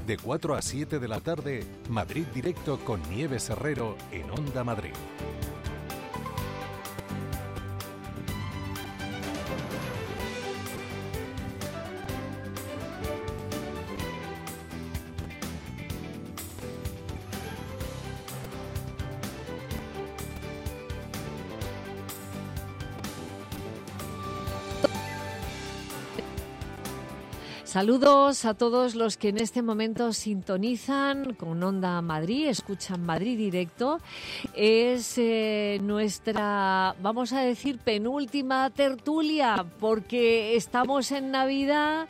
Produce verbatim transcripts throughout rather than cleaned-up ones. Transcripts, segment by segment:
De cuatro a siete de la tarde, Madrid Directo con Nieves Herrero en Onda Madrid. Saludos a todos los que en este momento sintonizan con Onda Madrid, escuchan Madrid Directo. Es eh, nuestra, vamos a decir, penúltima tertulia, porque estamos en Navidad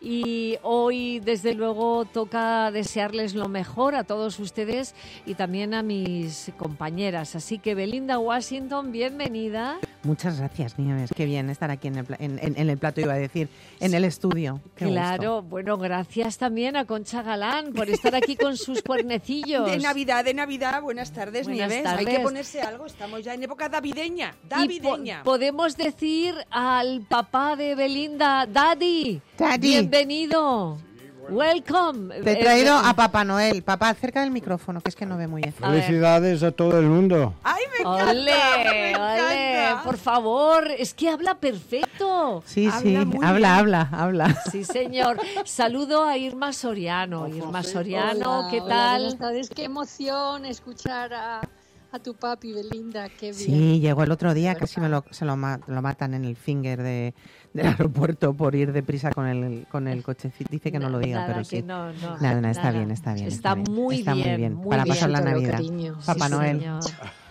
y hoy, desde luego, toca desearles lo mejor a todos ustedes y también a mis compañeras. Así que, Belinda Washington, bienvenida. Muchas gracias, Nieves. Qué bien estar aquí en el, en, en, en el plato, iba a decir, en el estudio. Qué claro, gusto. Bueno, gracias también a Concha Galán por estar aquí con sus cuernecillos. De Navidad, de Navidad. Buenas tardes, Buenas Nieves. tardes. Hay que ponerse algo, estamos ya en época navideña. Navideña. Po- podemos decir al papá de Belinda, Daddy, Daddy. bienvenido. Welcome. Te he traído a Papá Noel. Papá, cerca del micrófono, que es que no ve muy bien. Felicidades a, a todo el mundo. ¡Ay, me encanta! Ole, me encanta. ole, por favor, es que habla perfecto. Sí, Habla sí, muy habla, bien. habla, habla. Sí, señor. Saludo a Irma Soriano. Irma Soriano, Hola, ¿qué hola, tal? buenas tardes. Qué emoción escuchar a, a tu papi, Belinda. Qué bien. Sí, llegó el otro día, casi me lo, se lo, ma- lo matan en el finger de, del aeropuerto por ir deprisa con el, con el coche. Dice que no lo diga, Nada, pero que sí. no, no, Nada, nada, está nada. bien, está bien. Está muy está bien, muy bien. muy Para bien. pasar la Todo, Navidad. cariño. Papá Sí, Noel. señor.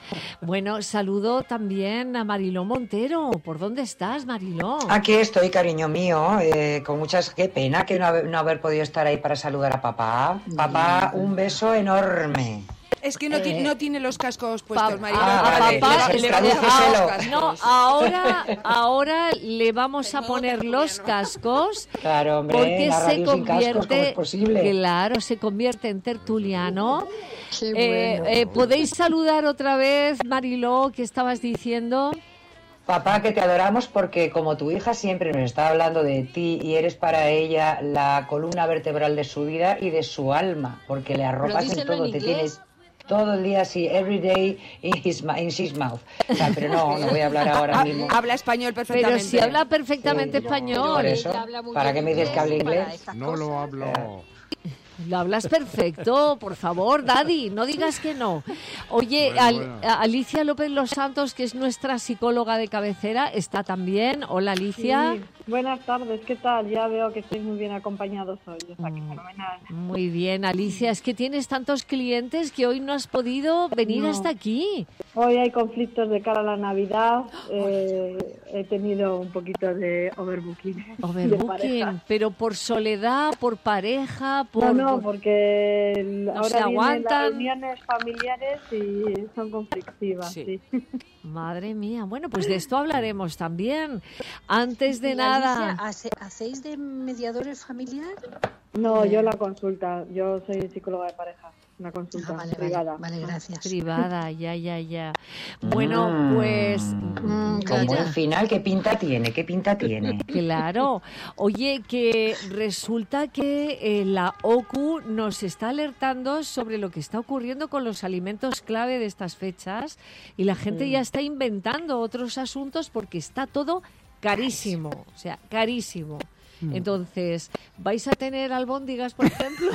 Bueno, saludo también a Mariló Montero. ¿Por dónde estás, Mariló? Aquí estoy, cariño mío, eh, con muchas... Qué pena que no haber, no haber podido estar ahí para saludar a papá. Papá, un beso enorme. Es que no, Eh, ti- no tiene los cascos puestos, Pa- Mariló. a, a vale, papá le- le- tradúceselo. a- no, ahora, ahora le vamos a poner los cascos Claro, hombre, porque la se radio sin cascos, ¿cómo convierte, es posible? claro, se convierte en tertuliano. Qué Eh, bueno. eh, ¿Podéis saludar otra vez, Mariló, qué estabas diciendo? Papá, que te adoramos porque como tu hija siempre nos está hablando de ti y eres para ella la columna vertebral de su vida y de su alma, porque le arropas en díselo todo, en te inglés. tienes todo el día así, every day in his, ma- in his mouth. O sea, pero no, no voy a hablar ahora Ah, mismo. habla español Pero perfectamente. si habla perfectamente Sí, español. por eso. Ella habla muy ¿Para bien qué me dices que hable para inglés? estas No lo cosas. hablo. Lo hablas perfecto, por favor, Daddy, no digas que no. Oye, Bueno, Al- bueno. a- Alicia López Los Santos, que es nuestra psicóloga de cabecera, está también. Hola, Alicia. Sí, buenas tardes, ¿qué tal? Ya veo que estáis muy bien acompañados hoy, o sea que fenomenal. Muy bien, Alicia, es que tienes tantos clientes que hoy no has podido venir No. hasta aquí. Hoy hay conflictos de cara a la Navidad, eh, he tenido un poquito de overbooking. de Overbooking, pareja. pero por soledad, por pareja, por... No, no, porque el- No ahora se vienen aguantan. las reuniones familiares y son conflictivas. Sí. Sí. Madre mía, bueno, pues de esto hablaremos también. Antes de Y, nada... Alicia, ¿hace- ¿hacéis de mediadores familiares? No, yo la consulta, yo soy psicóloga de pareja, una consulta Ah, vale, privada. vale, vale, gracias. Privada, ya, ya, ya. Bueno, Mm. pues... Mm, Como mira. el final, ¿qué pinta tiene? ¿Qué pinta tiene? Claro. Oye, que resulta que eh, la O C U nos está alertando sobre lo que está ocurriendo con los alimentos clave de estas fechas y la gente ya está inventando otros asuntos porque está todo carísimo, o sea, carísimo. Entonces, ¿vais a tener albóndigas, por ejemplo?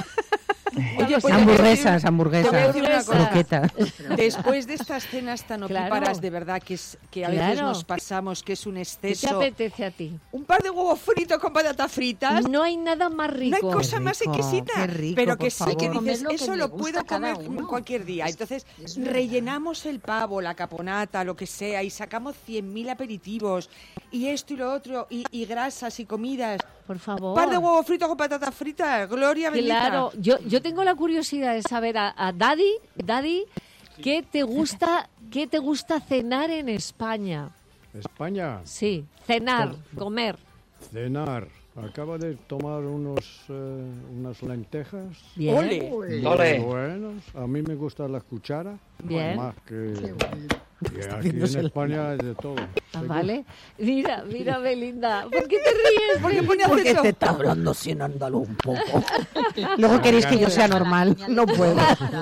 Oye, pues, Hamburguesas, te voy a hamburguesas, decir una cosa. croquetas. Después de estas cenas tan Claro. opíparas, de verdad, que, es, que a veces Claro. nos pasamos, que es un ¿Qué te exceso. apetece a ti? Un par de huevos fritos con patatas fritas. No hay nada más No rico. hay cosa Qué más rico, exquisita, qué rico, pero por que sí que favor. dices, Comer lo que eso le lo gusta puedo a cada comer uno. cualquier día. Entonces Es verdad. rellenamos el pavo, la caponata, lo que sea, y sacamos cien mil aperitivos, y esto y lo otro, y, y grasas y comidas. Por Un favor. par de huevos fritos con patatas fritas, gloria bendita. Claro, yo, yo tengo la curiosidad de saber a, a Daddy, Daddy, ¿qué te gusta, qué te gusta cenar en España? España, Sí, cenar, comer. cenar. Acaba de tomar unos, eh, unas lentejas. Bien. Ole. Muy Ole. buenos. A mí me gusta la cuchara. Bien. Más que, Qué bueno. que aquí en España es de todo. Ah, vale. Mira, mira, Belinda. ¿Por qué te ríes? ¿Por qué pone Porque acento? te está hablando así en andaluz un poco. Luego queréis que yo sea normal. No puedo.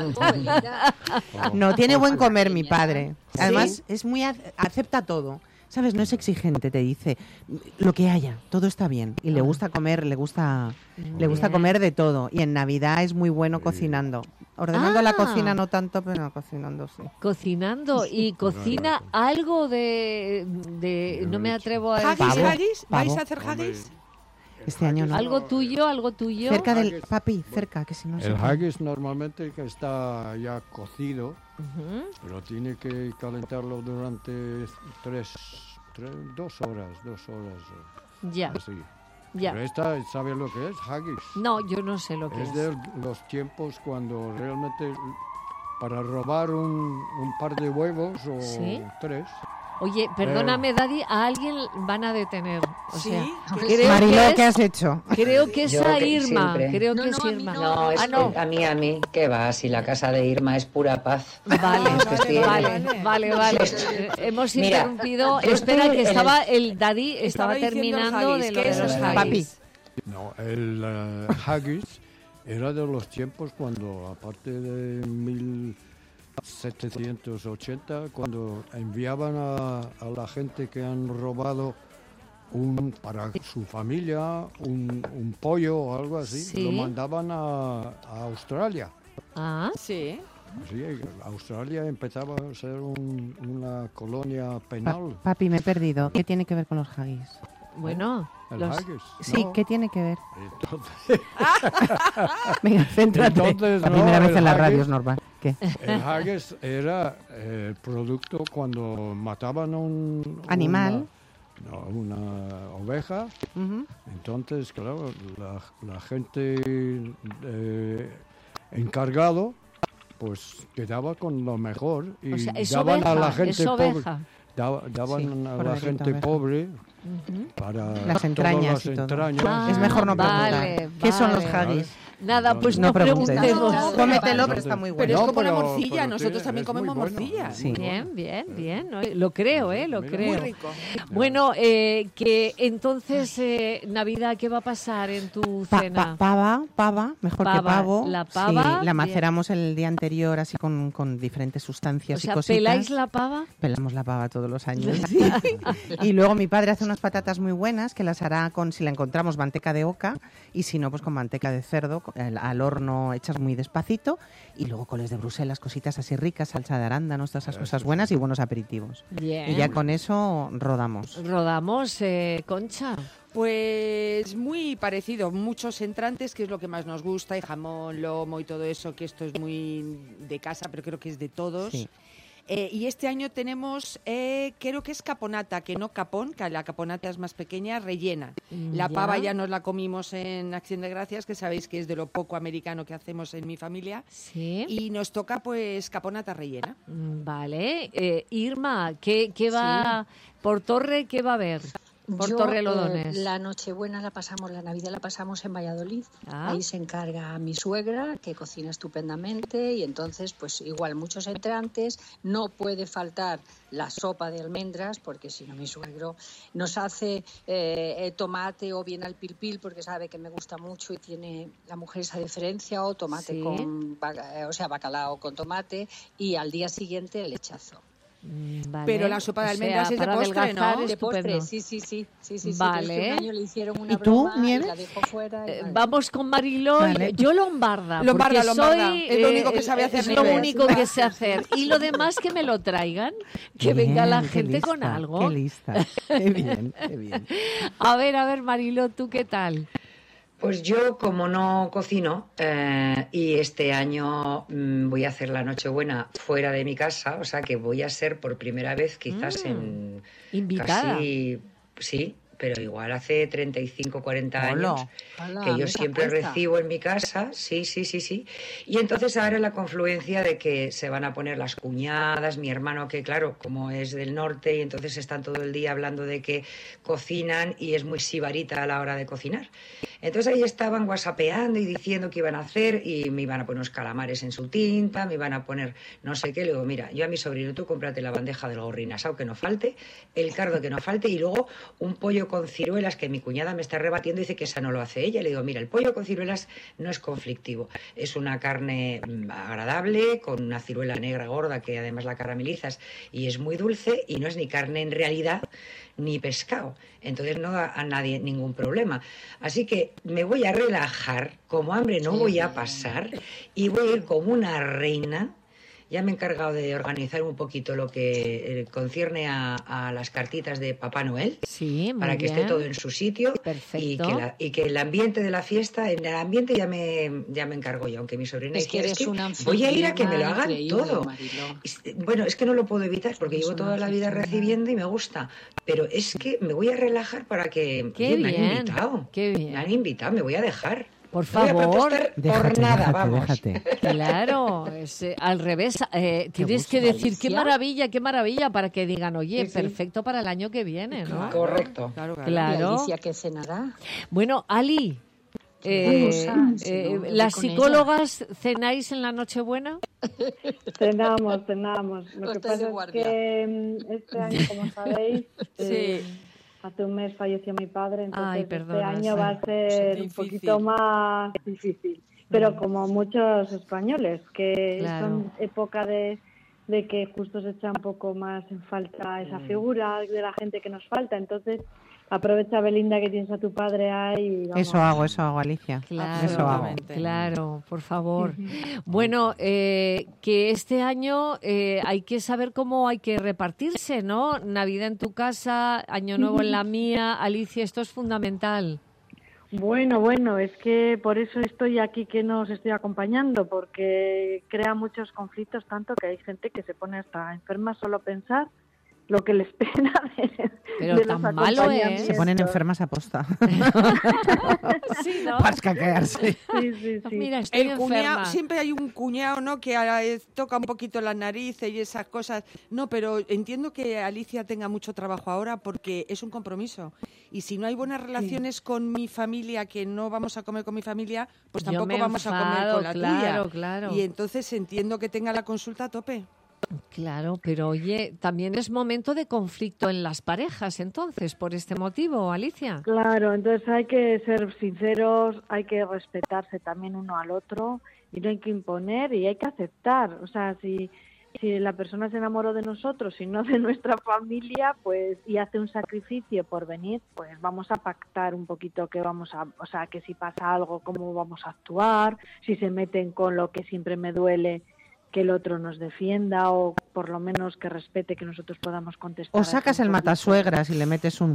No, tiene buen comer mi padre. Además, es muy ac- acepta todo. ¿Sabes? No es exigente, te dice lo que haya, todo está bien. Y le gusta comer, le gusta le gusta Bien. comer de todo. Y en Navidad es muy bueno cocinando. Ordenando Ah. la cocina no tanto, pero cocinando sí. Cocinando y cocina algo de, de no me atrevo a ¿Haggis, Pavo, haggis? ¿Vais pavo. a hacer haggis? Este año no. algo tuyo, algo tuyo. Cerca del Haggis. papi, cerca, que si no se El puede. haggis normalmente que está ya cocido, Ujú. pero tiene que calentarlo durante tres, tres- dos horas, dos horas, eh, Ya, así. ya. Pero esta, ¿sabe lo que es? Haggis. No, yo no sé lo que es. Es de los tiempos cuando realmente para robar un, un par de huevos o ¿Sí? tres. Oye, perdóname, Daddy, a alguien van a detener. O Sí, sea, ¿qué- creo Mariló, que ¿qué es, has hecho? creo que es Yo a que Irma. siempre. Creo No, que es no, a mí Irma. no. No, es Ah, no. a mí, a mí, ¿qué va? Si la casa de Irma es pura paz. Vale, Esto vale, tiene- vale, vale, vale. Eh, Hemos Mira, interrumpido. yo Espera, estoy que en estaba el Daddy estaba Estaba diciendo el terminando haggis. de lo ¿Qué de es los el haggis. Papi. No, el eh, haggis era de los tiempos cuando, aparte de mil setecientos ochenta, cuando enviaban a, a la gente que han robado un para su familia un, un pollo o algo así, Sí. lo mandaban a, a Australia. Ah, Sí. Así, Australia empezaba a ser un- una colonia Pa- penal. papi, me he perdido. ¿Qué tiene que ver con los haggis? bueno. El los- haggis. Sí, ¿no? ¿qué tiene que ver? Entonces, Venga, céntrate. Entonces, la no, primera vez el en la haggis- radio es normal. ¿Qué? el haggis era eh, el producto cuando mataban un Animal. Una, no, una oveja. Ujú. Entonces, claro, la, la gente eh, encargado pues quedaba con lo mejor y O sea, es daban oveja, a la gente es pobre, oveja. daba- daban Sí, a la corderito, gente oveja. pobre Ujú. para Las todas entrañas las y todo. entrañas. Ah, Es mejor no preguntar. vale, ¿Qué son los vale. haggis? Nada, pues No no, preguntes. preguntemos. No, Cómetelo, no, pero está muy Pero bueno. es No, como una pero- morcilla. pero Nosotros tiene- también es muy comemos bueno. morcilla. Sí. Bien, bien, bien. ¿no? Lo creo, ¿eh? Lo Muy creo. rico. Bueno, eh, que entonces, eh, Navidad, ¿qué va a pasar en tu Pa- cena? pa- pava, pava, mejor que Pava. pavo. La pava, Sí, la bien. maceramos el día anterior así con, con diferentes O sustancias sea, y cositas. ¿peláis la pava? Pelamos la pava todos los años. Y luego mi padre hace unas patatas muy buenas que las hará con, si la encontramos, manteca de oca y si no, pues con manteca de cerdo, co- al, al horno hechas muy despacito y luego coles de Bruselas, cositas así ricas, salsa de arándanos, todas esas cosas buenas y buenos aperitivos. Bien. Y ya con eso rodamos. Rodamos, eh, Concha. Pues muy parecido, muchos entrantes, que es lo que más nos gusta, y jamón, lomo y todo eso, que esto es muy de casa, pero creo que es de todos. Sí. Eh, y este año tenemos, eh, creo que es caponata, que no capón, que la caponata es más pequeña, rellena. La Ya. pava ya nos la comimos en Acción de Gracias, que sabéis que es de lo poco americano que hacemos en mi familia. Sí. Y nos toca pues caponata rellena. Mm, Vale. Eh, Irma, ¿qué, qué va por Torre? ¿Qué va a haber? Por Yo, Torrelodones. eh, la Nochebuena la pasamos, la Navidad la pasamos en Valladolid. Ah. Ahí se encarga mi suegra, que cocina estupendamente, y entonces, pues igual muchos entrantes. No puede faltar la sopa de almendras, porque si no mi suegro nos hace eh, eh, tomate o bien al pilpil, porque sabe que me gusta mucho y tiene la mujer esa diferencia, o tomate Sí. con, baca- eh, o sea, bacalao con tomate, y al día siguiente el lechazo. Mm, vale. Pero la sopa de O almendras sea, es de para postre, adelgazar, ¿no? De estupendo. postre, sí, sí, sí, sí, sí, sí, Vale. pero es que un año le hicieron una ¿Y tú, broma Nieves? y la dejó fuera. y Eh, madre. Vamos con Mariló. Vale. Yo lombarda. Lombarda, porque lombarda. soy, Es lo único eh, que sabe eh, hacer Es lo Nieves. único que sé hacer. Y lo demás que me lo traigan. Que Bien, venga la qué gente con lista, algo. Qué lista. Qué bien, qué bien. A ver, a ver, Mariló, ¿tú qué tal? Pues yo, como no cocino, eh, y este año mm, voy a hacer la Nochebuena fuera de mi casa, o sea que voy a ser por primera vez quizás Mm, en invitada. casi, sí, pero igual hace treinta y cinco, cuarenta Hola. años Hala, que yo mesa siempre puesta. recibo en mi casa, sí, sí, sí, sí. Y entonces ahora la confluencia de que se van a poner las cuñadas, mi hermano que claro, como es del norte y entonces están todo el día hablando de que cocinan y es muy sibarita a la hora de cocinar. Entonces ahí estaban whatsappeando y diciendo que iban a hacer y me iban a poner unos calamares en su tinta, me iban a poner no sé qué. Le digo, mira, yo a mi sobrino, tú cómprate la bandeja del gorrín asado que no falte, el cardo que no falte y luego un pollo con ciruelas que mi cuñada me está rebatiendo y dice que esa no lo hace ella. Le digo, mira, el pollo con ciruelas no es conflictivo, es una carne agradable con una ciruela negra gorda que además la caramelizas y es muy dulce y no es ni carne en realidad ni pescado, entonces no da a nadie ningún problema. Así que me voy a relajar, como hambre no voy a pasar y voy a ir como una reina. Ya me he encargado de organizar un poquito lo que eh, concierne a, a las cartitas de Papá Noel, sí, muy para que bien. esté todo en su sitio. Perfecto. Y que, la, y que el ambiente de la fiesta, en el ambiente ya me, ya me encargo yo, aunque mi sobrina Es que dijera, eres es que una voy a ir a que me lo anfitriona hagan increíble, todo. Mariló. Bueno, es que no lo puedo evitar porque Eres llevo una toda la vida anfitriona. recibiendo y me gusta, pero es que me voy a relajar para que... Qué Oye, me han bien, invitado, qué bien. me han invitado, me voy a dejar. Por No voy a favor. protestar Déjate, por nada, déjate, vamos. déjate. Claro, es, eh, al revés. Eh, tienes que gusto, decir qué Alicia. maravilla, qué maravilla, para que digan, oye, Sí, sí. perfecto para el año que viene, ¿no? Correcto. Claro, claro. ¿Y Claro. Alicia qué cenará? Bueno, Ali, eh, Vamos a- eh, si no, voy ¿las con ella. psicólogas cenáis en la Nochebuena? Cenamos, cenamos. Lo que Estás de pasa es guardia. que mm, este año, como sabéis, eh, Sí. hace un mes falleció mi padre, entonces Ay, este perdona, año sí. va a ser un Difícil. poquito más difícil. Pero como muchos españoles, que Claro. son época de, de que justo se echa un poco más en falta esa figura de la gente que nos falta, entonces aprovecha, Belinda, que tienes a tu padre ahí. y vamos. Eso hago, eso hago, Alicia. Claro, Eso hago. Absolutamente. claro, por favor. Bueno, eh, que este año eh, hay que saber cómo hay que repartirse, ¿no? Navidad en tu casa, Año Nuevo en la mía. Alicia, esto es fundamental. Bueno, bueno, es que por eso estoy aquí, que nos estoy acompañando, porque crea muchos conflictos, tanto que hay gente que se pone hasta enferma solo pensar lo que les espera de, Pero de tan los malo es. acompañamientos. Se ponen enfermas a posta. Sí, ¿no? Para escaquearse. Sí, sí, sí. Mira, estoy El cuñado, enferma. siempre hay un cuñado, ¿no? Que a- eh, toca un poquito las narices y esas cosas. No, pero entiendo que Alicia tenga mucho trabajo ahora porque es un compromiso. Y si no hay buenas relaciones con mi familia, que no vamos a comer con mi familia, pues Yo tampoco me vamos a comer enfado, con la claro, tuya. claro. Y entonces entiendo que tenga la consulta a tope. Claro, pero oye, también es momento de conflicto en las parejas, entonces, por este motivo, Alicia. Claro, entonces hay que ser sinceros, hay que respetarse también uno al otro y no hay que imponer y hay que aceptar. O sea, si, si la persona se enamoró de nosotros y no de nuestra familia, pues y hace un sacrificio por venir, pues vamos a pactar un poquito que vamos a, o sea, que si pasa algo, cómo vamos a actuar, si se meten con lo que siempre me duele, que el otro nos defienda o por lo menos que respete que nosotros podamos contestar. O sacas el así un poquito. matasuegras y le metes un...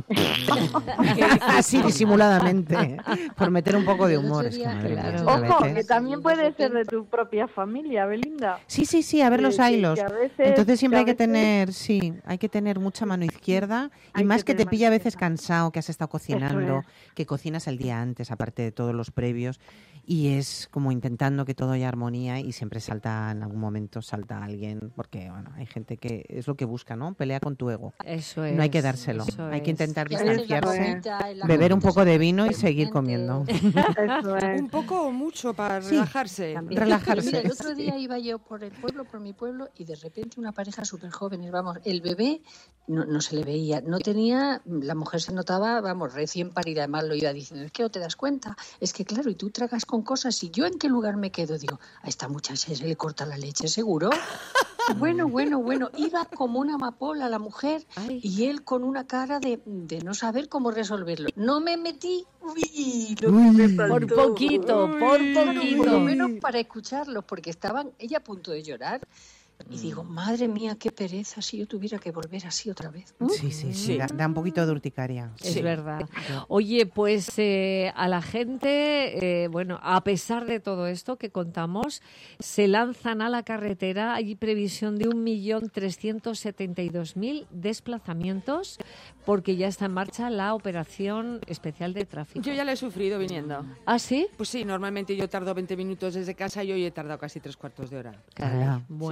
así disimuladamente, por meter un poco de humor. Es que, madre mía, Claro. a Ojo, veces- que también puede ser de tu propia familia, Belinda. Sí, sí, sí, a ver los Que- que- hilos. que a veces- Entonces siempre hay que que a veces- tener, sí, hay que tener mucha mano izquierda y Hay más que que te tener pilla a mano veces izquierda. cansado, que has estado cocinando, es. que cocinas el día antes, aparte de todos los previos, y es como intentando que todo haya armonía y siempre salta, en algún momento salta alguien, porque bueno, hay gente que es lo que busca, ¿no? Pelea con tu ego. Eso es. No hay que dárselo, eso hay que es. intentar Que a veces la distanciarse, comida, la beber un comida poco es de vino y importante, seguir o- comiendo. Eso es. Un poco o mucho para Sí. relajarse. También. Relajarse, Mira, el otro sí. día iba yo por el pueblo, por mi pueblo, y de repente una pareja súper jóvenes, vamos, el bebé no, no se le veía, no tenía, la mujer se notaba, vamos, recién parida, además lo iba diciendo, es que no te das cuenta, es que claro, y tú tragas con cosas, y yo en qué lugar me quedo, digo, a esta muchacha se le corta la leche, seguro. Bueno, bueno, bueno, iba como una amapola la mujer Ay. y él con una cara de, de no saber cómo resolverlo. No me metí, uy, lo que Uy. me Por faltó. poquito, por Claro, poquito. por lo menos para escucharlos, porque estaban ella a punto de llorar. Y digo, madre mía, qué pereza si yo tuviera que volver así otra vez. ¿no? Sí, sí, sí, Sí. Da, da un poquito de urticaria. Es Sí. verdad. Oye, pues eh, a la gente, eh, bueno, a pesar de todo esto que contamos, se lanzan a la carretera. Hay previsión de un millón trescientos setenta y dos mil desplazamientos porque ya está en marcha la operación especial de tráfico. Yo ya la he sufrido viniendo. ¿Ah, sí? Pues sí, normalmente yo tardo veinte minutos desde casa y hoy he tardado casi tres cuartos de hora. Caray. Ala, Bueno, Dios mío.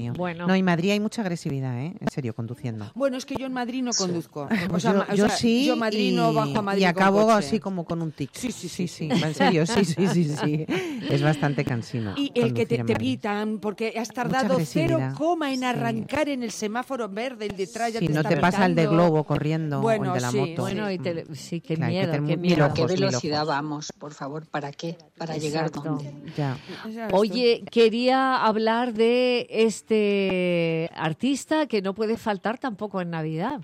mío. Bueno. No, en Madrid hay mucha agresividad, ¿eh? En serio, conduciendo. Bueno, es que yo en Madrid no conduzco. Pues O sea, yo, ma- o yo sea, sí, yo Madrid y, no bajo a Madrid y con acabo coche. así como con un tic. Sí, sí, sí, sí, en serio, sí, sí, sí, sí. Es bastante cansino. Y el que conducir te, en te Madrid. pitan porque has Mucha tardado cero agresividad. coma en Sí. arrancar en el semáforo verde, el detrás ya Si te no está te pasa el de pitando. globo corriendo Bueno, o el de la sí, moto. Bueno, y te- sí, qué Claro, hay que miedo, tener qué mil miedo. ojos, ¿Qué mil velocidad ojos. vamos, por favor? ¿Para qué? ¿Para llegar Exacto. dónde? Ya. Ya ves Oye, quería hablar de este artista que no puede faltar tampoco en Navidad.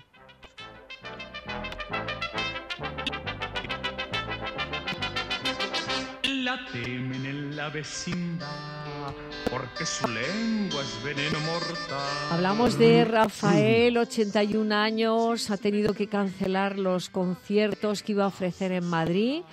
La temen en la vecindad, porque su lengua es veneno mortal. Hablamos de Rafael, ochenta y un años, ha tenido que cancelar los conciertos que iba a ofrecer en Madrid.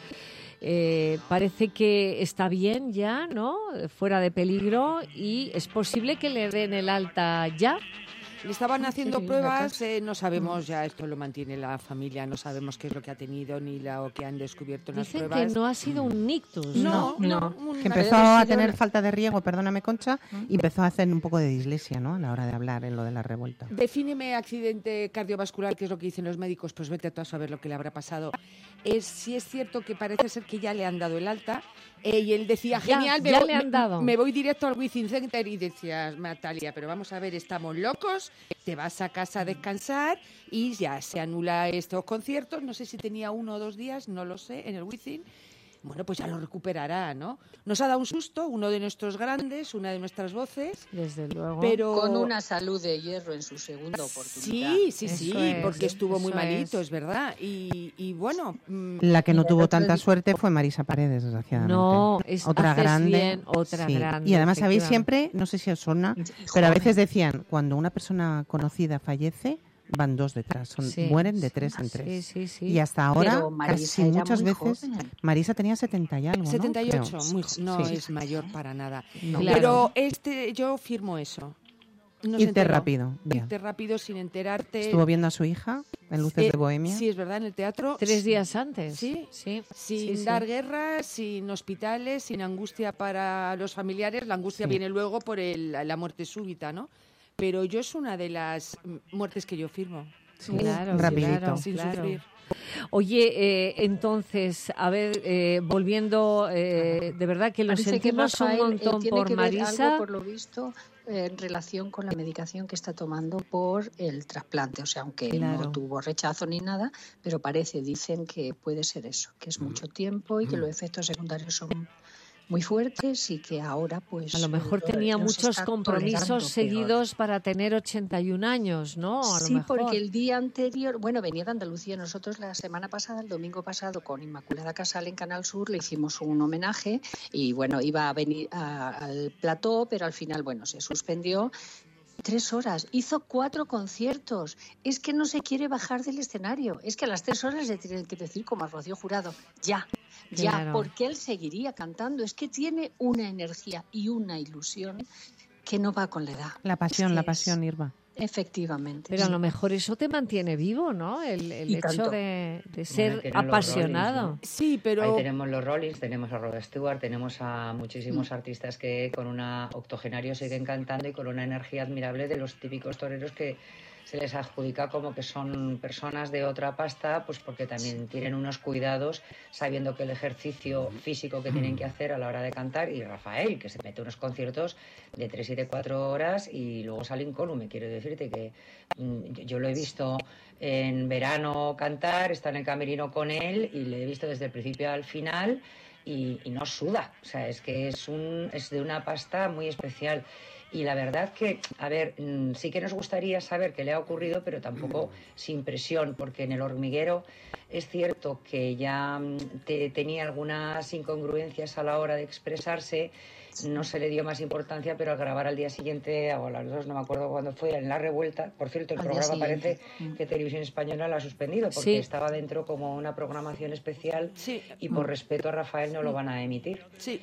Eh, parece que está bien ya, ¿no? Fuera de peligro, y es posible que le den el alta ya. Le estaban haciendo Sí, pruebas, eh, no sabemos, ya esto lo mantiene la familia, no sabemos qué es lo que ha tenido ni lo que han descubierto en las Dicen pruebas. que no ha sido un ictus, No, ¿no? no, una- Que empezó ha a sido tener una- falta de riego, perdóname, Concha, y empezó a hacer un poco de dislexia, ¿no? A la hora de hablar en lo de la revuelta. Defíneme accidente cardiovascular, que es lo que dicen los médicos, pues vete tú a saber lo que le habrá pasado. Es, sí es cierto que parece ser que ya le han dado el alta, eh, y él decía, Ya, genial, me, ya voy, le han me- dado. me voy directo al Within Center, y decías, Natalia, pero vamos a ver, estamos locos, te vas a casa a descansar y ya se anula estos conciertos, no sé si tenía uno o dos días, no lo sé, en el Within. Bueno, pues ya lo recuperará, ¿no? Nos ha dado un susto, uno de nuestros grandes, una de nuestras voces, Desde luego. pero... Con una salud de hierro en su segunda oportunidad. Sí, sí, Eso sí, es, porque estuvo muy eso malito, es. es verdad. Y, y bueno, mm, La que no Mira, tuvo el otro tanta día- suerte fue Marisa Paredes, desgraciadamente. No, es- otra haces grande. bien, otra sí. grande, Y además, sabéis efectivamente. siempre, no sé si os suena, Y pero a joven. veces decían, cuando una persona conocida fallece, van dos detrás, son, Sí, mueren de sí, tres en sí, tres. sí, sí. Y hasta ahora, Pero Marisa casi era muchas muy veces, joven. Marisa tenía setenta y algo, ¿no? setenta y ocho, Creo. muy, no Sí. es mayor para nada. No. Claro. Pero este, yo firmo eso. No se Irte enteró. rápido, ya. Irte rápido sin enterarte. Estuvo viendo a su hija en Luces Eh, de Bohemia. Sí, es verdad, en el teatro. Tres días antes. Sí. sí. Sin sí, sí. dar guerra, sin hospitales, sin angustia para los familiares. La angustia Sí. viene luego por el- la muerte súbita, ¿no? Pero yo es una de las mm, muertes que yo firmo. Sí, Claro, rapidito. claro, Sin claro. sufrir. Oye, eh, entonces, a ver, eh, volviendo, eh, de verdad que lo Parece que sentimos un Rafael, eh, montón tiene por que ver Marisa. algo, por lo visto, eh, en relación con la medicación que está tomando por el trasplante. O sea, aunque Claro. no tuvo rechazo ni nada, pero parece, dicen que puede ser eso, que es mucho tiempo y que los efectos secundarios son muy fuertes y que ahora pues A lo mejor lo- tenía los muchos está compromisos tolerando peor. seguidos para tener ochenta y un años, ¿no? A lo Sí, mejor. porque el día anterior, bueno, venía de Andalucía. Nosotros la semana pasada, el domingo pasado, con Inmaculada Casal en Canal Sur, le hicimos un homenaje y bueno, iba a venir a- al plató, pero al final, bueno, se suspendió. Tres horas, hizo cuatro conciertos. Es que no se quiere bajar del escenario. Es que a las tres horas le tienen que decir, como a Rocío Jurado, ya, ya, Claro. porque él seguiría cantando. Es que tiene una energía y una ilusión que no va con la edad. La pasión, Es la que pasión, es- Irma. Efectivamente. Pero a sí. lo mejor eso te mantiene vivo, ¿no? El, el Y hecho tanto. de, de ser tienen los apasionado. Rollins, Sí, pero... Ahí tenemos los Rollins, tenemos a Rod Stewart, tenemos a muchísimos artistas que con una octogenario siguen cantando y con una energía admirable de los típicos toreros que se les adjudica como que son personas de otra pasta, pues porque también tienen unos cuidados sabiendo que el ejercicio físico que tienen que hacer a la hora de cantar, y Rafael, que se mete unos conciertos de tres y de cuatro horas y luego sale incólume. Quiero decirte que mm, yo lo he visto en verano cantar, está en el camerino con él y le he visto desde el principio al final y, y no suda. O sea, es que es, un, es de una pasta muy especial. Y la verdad que, a ver, mm, sí que nos gustaría saber qué le ha ocurrido, pero tampoco sin presión, porque en El Hormiguero es cierto que ya mm, te- tenía algunas incongruencias a la hora de expresarse, no se le dio más importancia, pero al grabar al día siguiente, o a las dos, no me acuerdo cuándo fue, en La Revuelta, por cierto, el Al día programa siguiente. parece que Televisión Española lo ha suspendido, porque Sí. estaba dentro como una programación especial Sí, y por respeto a Rafael no lo van a emitir. sí.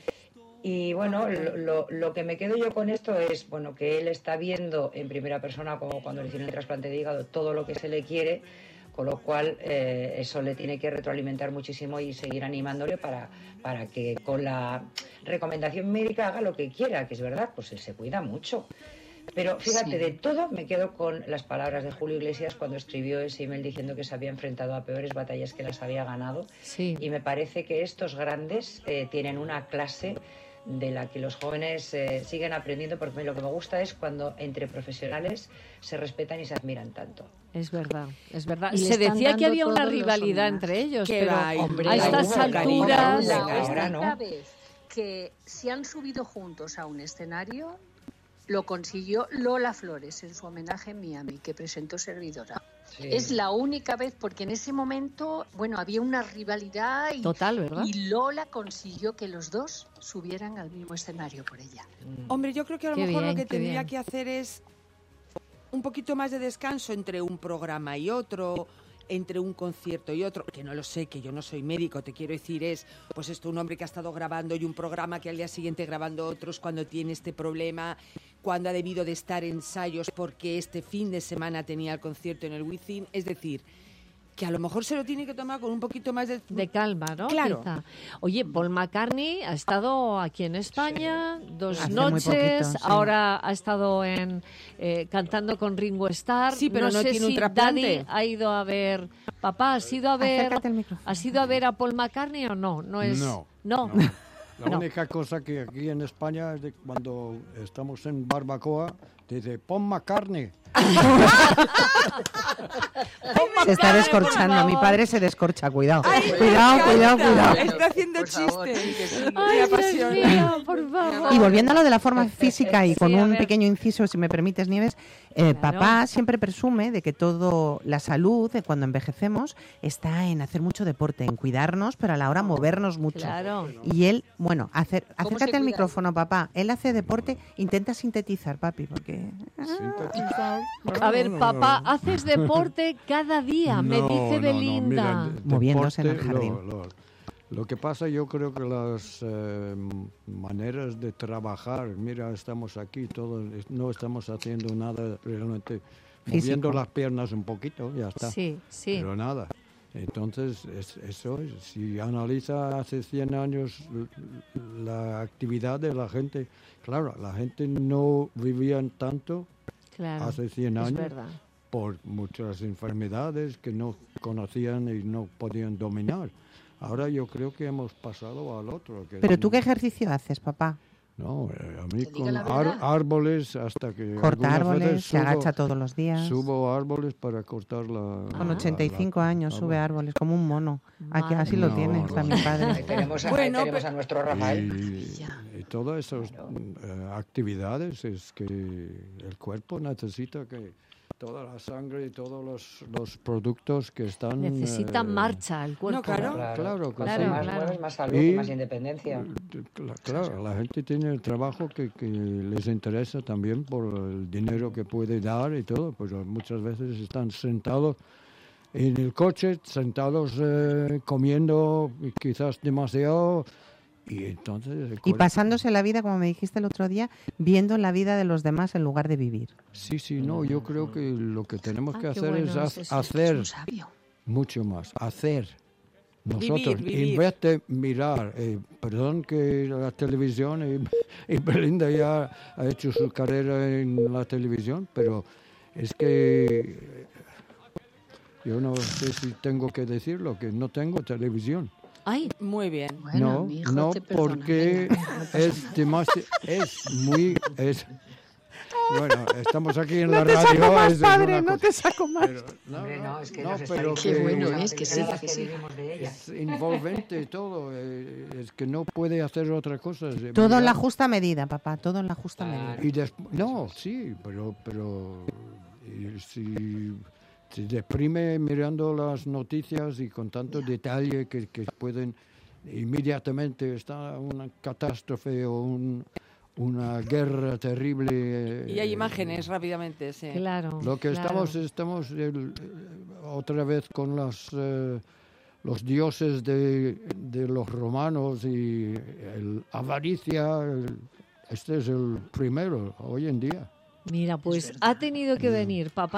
Y bueno, lo, lo, lo que me quedo yo con esto es, bueno, que él está viendo en primera persona, como cuando le hicieron el trasplante de hígado, todo lo que se le quiere, con lo cual eh, eso le tiene que retroalimentar muchísimo y seguir animándole para, para que con la recomendación médica haga lo que quiera, que es verdad, pues él se cuida mucho. Pero fíjate, Sí. de todo me quedo con las palabras de Julio Iglesias cuando escribió ese email diciendo que se había enfrentado a peores batallas que las había ganado. Sí. Y me parece que estos grandes eh, tienen una clase de la que los jóvenes eh, siguen aprendiendo, porque lo que me gusta es cuando entre profesionales se respetan y se admiran tanto. Es verdad, es verdad. Y le Se están decía que dando había una todos los rivalidad homenajes. entre ellos, Qué pero va, hombre, a estas alguno, cariño, alturas... venga, La ahora única no. vez que se han subido juntos a un escenario lo consiguió Lola Flores en su homenaje en Miami, que presentó Servidora. Sí. Es la única vez, porque en ese momento, bueno, había una rivalidad y, Total, ¿verdad? y Lola consiguió que los dos subieran al mismo escenario por ella. Hombre, yo creo que a lo Qué mejor bien, lo que qué tendría bien. que hacer es un poquito más de descanso entre un programa y otro, entre un concierto y otro, que no lo sé, que yo no soy médico, te quiero decir, es pues esto, un hombre que ha estado grabando y un programa que al día siguiente grabando otros cuando tiene este problema, cuando ha debido de estar en ensayos porque este fin de semana tenía el concierto en el Within, es decir, que a lo mejor se lo tiene que tomar con un poquito más de... De calma, ¿no? Claro. Quizá. Oye, Paul McCartney ha estado aquí en España dos Hace muy noches, poquito, sí. ahora ha estado en eh, cantando con Ringo Starr. Sí, pero no sé tiene un si trasplante. Daddy ha ido a ver... Papá, ¿has ido a ver, Acércate al micrófono. ¿has ido a ver a Paul McCartney o no? No es... No, No. no. La No. única cosa que aquí en España es de cuando estamos en barbacoa, te dice, pon McCartney. Se está descorchando. Mi padre se descorcha. Cuidado. Cuidado, cuidado, cuidado. Está haciendo Por favor, chiste. sí que sí. Ay, Me Dios apasiona. mío, por favor. Y volviendo a lo de la forma física y Sí, con a un ver. pequeño inciso, si me permites, Nieves, eh, Claro. papá siempre presume de que todo la salud de cuando envejecemos está en hacer mucho deporte, en cuidarnos, pero a la hora movernos mucho. Claro. Y él, bueno, hacer, ¿Cómo se acércate al cuida micrófono, papá. Él hace deporte, intenta sintetizar, papi, porque... A ver, papá, haces deporte cada día, me No, dice no, no, Belinda. mira, de- Moviéndose en el deporte, jardín. Lo, lo- lo que pasa, yo creo que las eh, maneras de trabajar, mira, estamos aquí, todos no estamos haciendo nada realmente, moviendo Físico. las piernas un poquito, ya está. Sí, sí. Pero nada. Entonces, es- eso es. Si analiza hace cien años l- la actividad de la gente, claro, la gente no vivía tanto Claro, hace cien es años verdad. por muchas enfermedades que no conocían y no podían dominar. Ahora yo creo que hemos pasado al otro. Que Pero es- tú, ¿qué ejercicio haces, papá? No, eh, a mí Que diga con la ar- verdad. árboles hasta que... Corta algunas árboles, veces se subo- agacha todos los días. Subo árboles para cortar la... Con Ah. ochenta y cinco la- la- años sube árboles, como un mono. Aquí Madre así lo No, tiene, está no. mi padre. Ahí tenemos a, ahí Bueno, tenemos pero- a nuestro Rafael. Y, y todas esas eh, actividades es que el cuerpo necesita que toda la sangre y todos los, los productos que están... Necesita eh, marcha el cuerpo. No, claro. ¿no? Claro, Claro, cuanto claro, más claro. mueves, más salud Y- y más independencia. Cla- Claro, la gente tiene el trabajo que, que les interesa también por el dinero que puede dar y todo, pero muchas veces están sentados en el coche, sentados eh, comiendo quizás demasiado y entonces... el Y cuerpo- pasándose la vida, como me dijiste el otro día, viendo la vida de los demás en lugar de vivir. Sí, sí, no, yo creo que lo que tenemos Ah, que qué hacer bueno es es ha- eso. Es hacer un sabio. mucho más, hacer. Nosotros, Vivir, vivir. en vez de mirar, eh, perdón que la televisión, y, y Belinda ya ha hecho su carrera en la televisión, pero es que eh, yo no sé si tengo que decirlo, que no tengo televisión. Ay, Muy bien. Bueno, no, mi hijo no, te perdona, porque venga, no pasa es demasiado, es muy, es, bueno, estamos aquí en la No te radio. saco más, eso es padre, una no cosa. te saco más. Pero, no, Hombre, no, es que no, nos está pero diciendo Qué que bueno las es que sí, pinceladas que que sí. vivimos de ella. es envolvente todo, eh, es que no puede hacer otra cosa. es Todo en la mirar justa medida, papá, todo en la justa medida. y des- no, sí, pero, pero y si se deprime mirando las noticias y con tanto detalle que, que pueden inmediatamente está una catástrofe o un, una guerra terrible. eh, Y hay imágenes rápidamente, sí. claro. Lo que claro. estamos, estamos el- otra vez con las, eh, los dioses de, de los romanos y el avaricia. el- este es el primero hoy en día. Mira, pues verdad. ha tenido que venir papá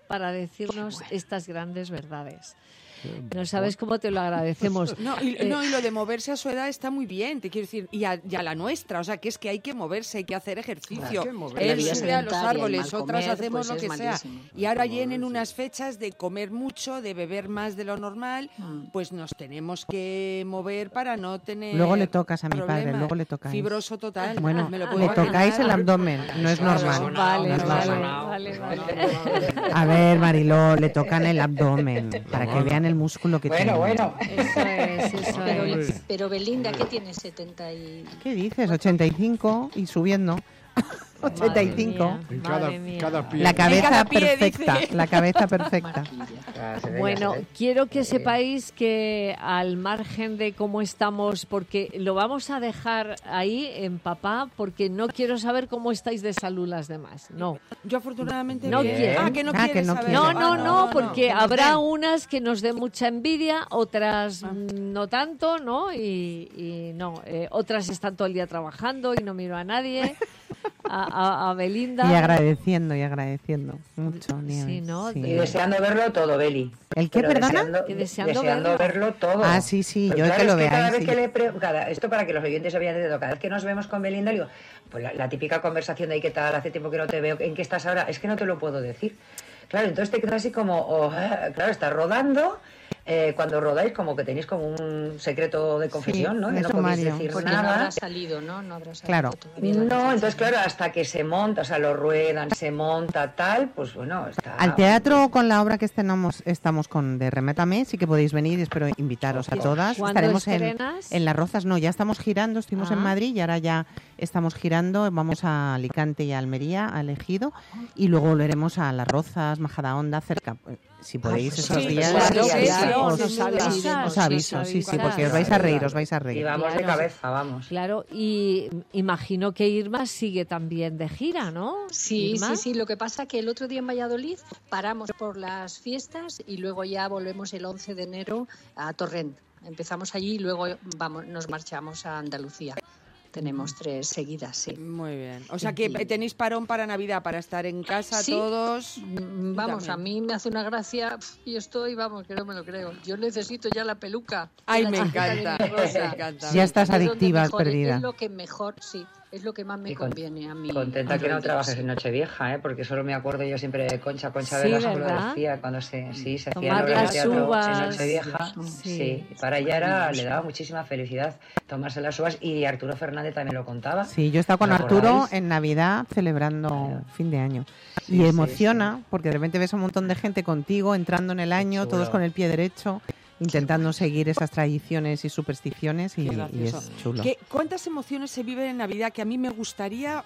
para decirnos estas grandes verdades. No sabes cómo te lo agradecemos. No y, Eh, no, y lo de moverse a su edad está muy bien, te quiero decir, y a, y a la nuestra, o sea, que es que hay que moverse, hay que hacer ejercicio. Hay que moverse. La Él vida sube a los sedentaria, el árboles, mal otras comer, hacemos pues lo es que sea. malísimo. Y ahora vienen unas fechas de comer mucho, de beber más de lo normal, Mm. pues nos tenemos que mover para no tener Luego le tocas a mi padre, problemas. luego le tocáis. Fibroso total. Bueno, me lo puedo le imaginar. tocáis el abdomen, no es Claro, normal. Vale, no es vale, normal. vale, vale. A ver, Mariló, le tocan el abdomen para que vean el músculo que tiene. Bueno, bueno. Eso es, eso Pero, es. pero Belinda, ¿qué tiene? setenta y... ¿Qué dices? ochenta y cinco y subiendo. ochenta y cinco. Madre mía, En cada, madre mía. cada pie. La cabeza cada pie, perfecta, dice. la cabeza perfecta. Ya se ve, Bueno, ya se ve. quiero que sepáis que al margen de cómo estamos, porque lo vamos a dejar ahí en papá, porque no quiero saber cómo estáis de salud las demás. No, Yo afortunadamente No bien. quiero. Ah, que no Ah, que quieres no saber. quiero. no, Ah, no, no, porque que nos habrá den. unas que nos den mucha envidia, otras mm, no tanto, ¿no? Y, y no, eh, otras están todo el día trabajando y no miro a nadie. A, a- a Belinda. Y agradeciendo, y agradeciendo. Mucho, Nieves. Sí, ¿no? Sí. Y deseando verlo todo, Beli. ¿El qué, Pero perdona? Deseando, Que deseando deseando verlo. verlo todo. Ah, sí, sí, Pero yo claro, que lo es que cada veáis, vez sí. que le pre- cada- esto para que los oyentes se vayan entendiendo, cada vez que nos vemos con Belinda, digo, pues la, la típica conversación de ahí, ¿qué tal? Hace tiempo que no te veo, ¿en qué estás ahora? Es que no te lo puedo decir. Claro, entonces te quedas así como, oh, ah, claro, estás rodando. Eh, cuando rodáis, como que tenéis como un secreto de confesión, ¿no? Que eso, no podéis Mario. decir Porque no nada. habrá salido, ¿no? No habrá salido Claro. todavía. No, entonces claro, hasta que se monta, o sea, lo ruedan, se monta, tal, pues bueno, está... Al teatro con la obra que estrenamos, estamos con de Remétame, sí que podéis venir y espero invitaros a todas. ¿Cuándo Estaremos en, estrenas? en Las Rozas, no, ya estamos girando, estuvimos en Ah. Madrid y ahora ya estamos girando, vamos a Alicante y a Almería, a Ejido, y luego volveremos a Las Rozas, Majadahonda, cerca. Si podéis pues esos sí, días, claro, os- sí, claro, os, nos avisas, os aviso, nos sí, sí, avisas. porque os vais a reír, os vais a reír. Y vamos de Claro. cabeza, vamos. Claro, y imagino que Irma sigue también de gira, ¿no? Sí, Irma. sí, sí. Lo que pasa que el otro día en Valladolid paramos por las fiestas y luego ya volvemos el once de enero a Torrent. Empezamos allí y luego vamos, nos marchamos a Andalucía. Tenemos tres seguidas, sí. Muy bien. O sea que Y- tenéis parón para Navidad, para estar en casa Sí. todos. Mm, Vamos, Tú a también. mí me hace una gracia pf, y estoy, vamos, que no me lo creo. Yo necesito ya la peluca. Ay, la me chaqueta de encanta, mi rosa. me encanta. Ya estás Es donde adictiva, mejor- perdida. Es lo que mejor, sí, es lo que más me Y con- conviene a mí. Contenta que no Sí. trabajes en Nochevieja, ¿eh? Porque solo me acuerdo yo siempre de Concha, Concha Sí, Velasco lo ¿verdad? decía cuando se, sí, se hacían Tomar obras de las teatro uvas. en Nochevieja. Sí. Sí, para ella era, le daba muchísima felicidad tomarse las uvas y Arturo Fernández también lo contaba. Sí, yo he estado con ¿Os Arturo acordáis? en Navidad celebrando Claro. fin de año. Sí, y sí, emociona porque de repente ves a un montón de gente contigo entrando en el año, chulo. todos con el pie derecho, intentando seguir esas tradiciones y supersticiones y, Qué y gracioso. es chulo. ¿Qué- ¿Cuántas emociones se viven en Navidad? Que a mí me gustaría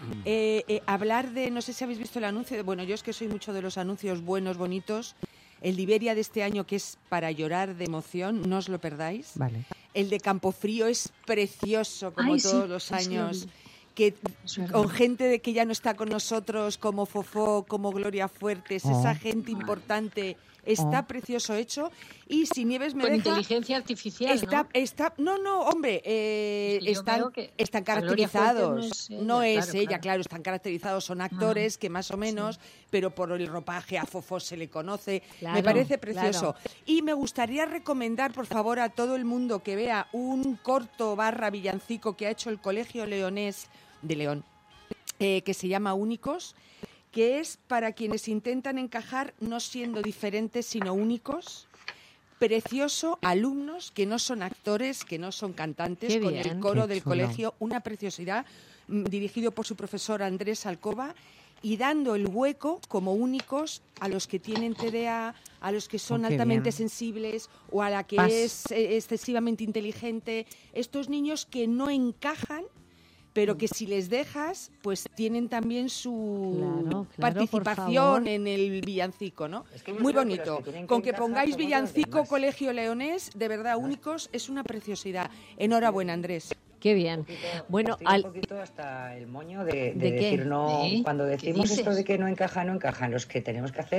eh, eh, hablar de, no sé si habéis visto el anuncio, de, bueno, yo es que soy mucho de los anuncios buenos, bonitos. El de Iberia de este año, que es para llorar de emoción, no os lo perdáis. Vale. El de Campofrío es precioso, como Ay, sí, todos los eso lo años. vi. Que Es verdad. con gente de que ya no está con nosotros, como Fofó, como Gloria Fuertes, Oh. esa gente importante, está Oh. precioso hecho. Y si Nieves me Con deja, inteligencia artificial, está, ¿no? está, no, no, hombre, eh, Es que yo están, veo que están a Gloria caracterizados. Fuerte No no es es ella, ella, claro, claro. están caracterizados, son actores que más o menos, pero por el ropaje a Fofó se le conoce. Claro, me parece precioso. claro. Y me gustaría recomendar, por favor, a todo el mundo que vea un corto barra villancico que ha hecho el Colegio Leonés de León, eh, que se llama Únicos, que es para quienes intentan encajar no siendo diferentes, sino únicos. Precioso, alumnos que no son actores, que no son cantantes, Qué con bien. el coro Qué del chulo. colegio, una preciosidad, mm, dirigido por su profesor Andrés Alcoba, y dando el hueco como únicos a los que tienen T D A, a los que son Oh, qué altamente bien. sensibles o a la que Pas- es eh, excesivamente inteligente. Estos niños que no encajan, pero que si les dejas, pues tienen también su Claro, claro, por participación favor. en el villancico, ¿no? Es que yo Muy creo que los bonito. que tienen que Con que encajar pongáis somos los villancico demás. Colegio Leonés, de verdad, únicos, es una preciosidad. Enhorabuena, Andrés. Qué bien. Bueno, Estoy al- un poquito hasta el moño de, de ¿De qué? decir no. ¿Eh? Cuando ¿Qué decimos dices? esto de que no encaja, no encajan. Los que tenemos que hacer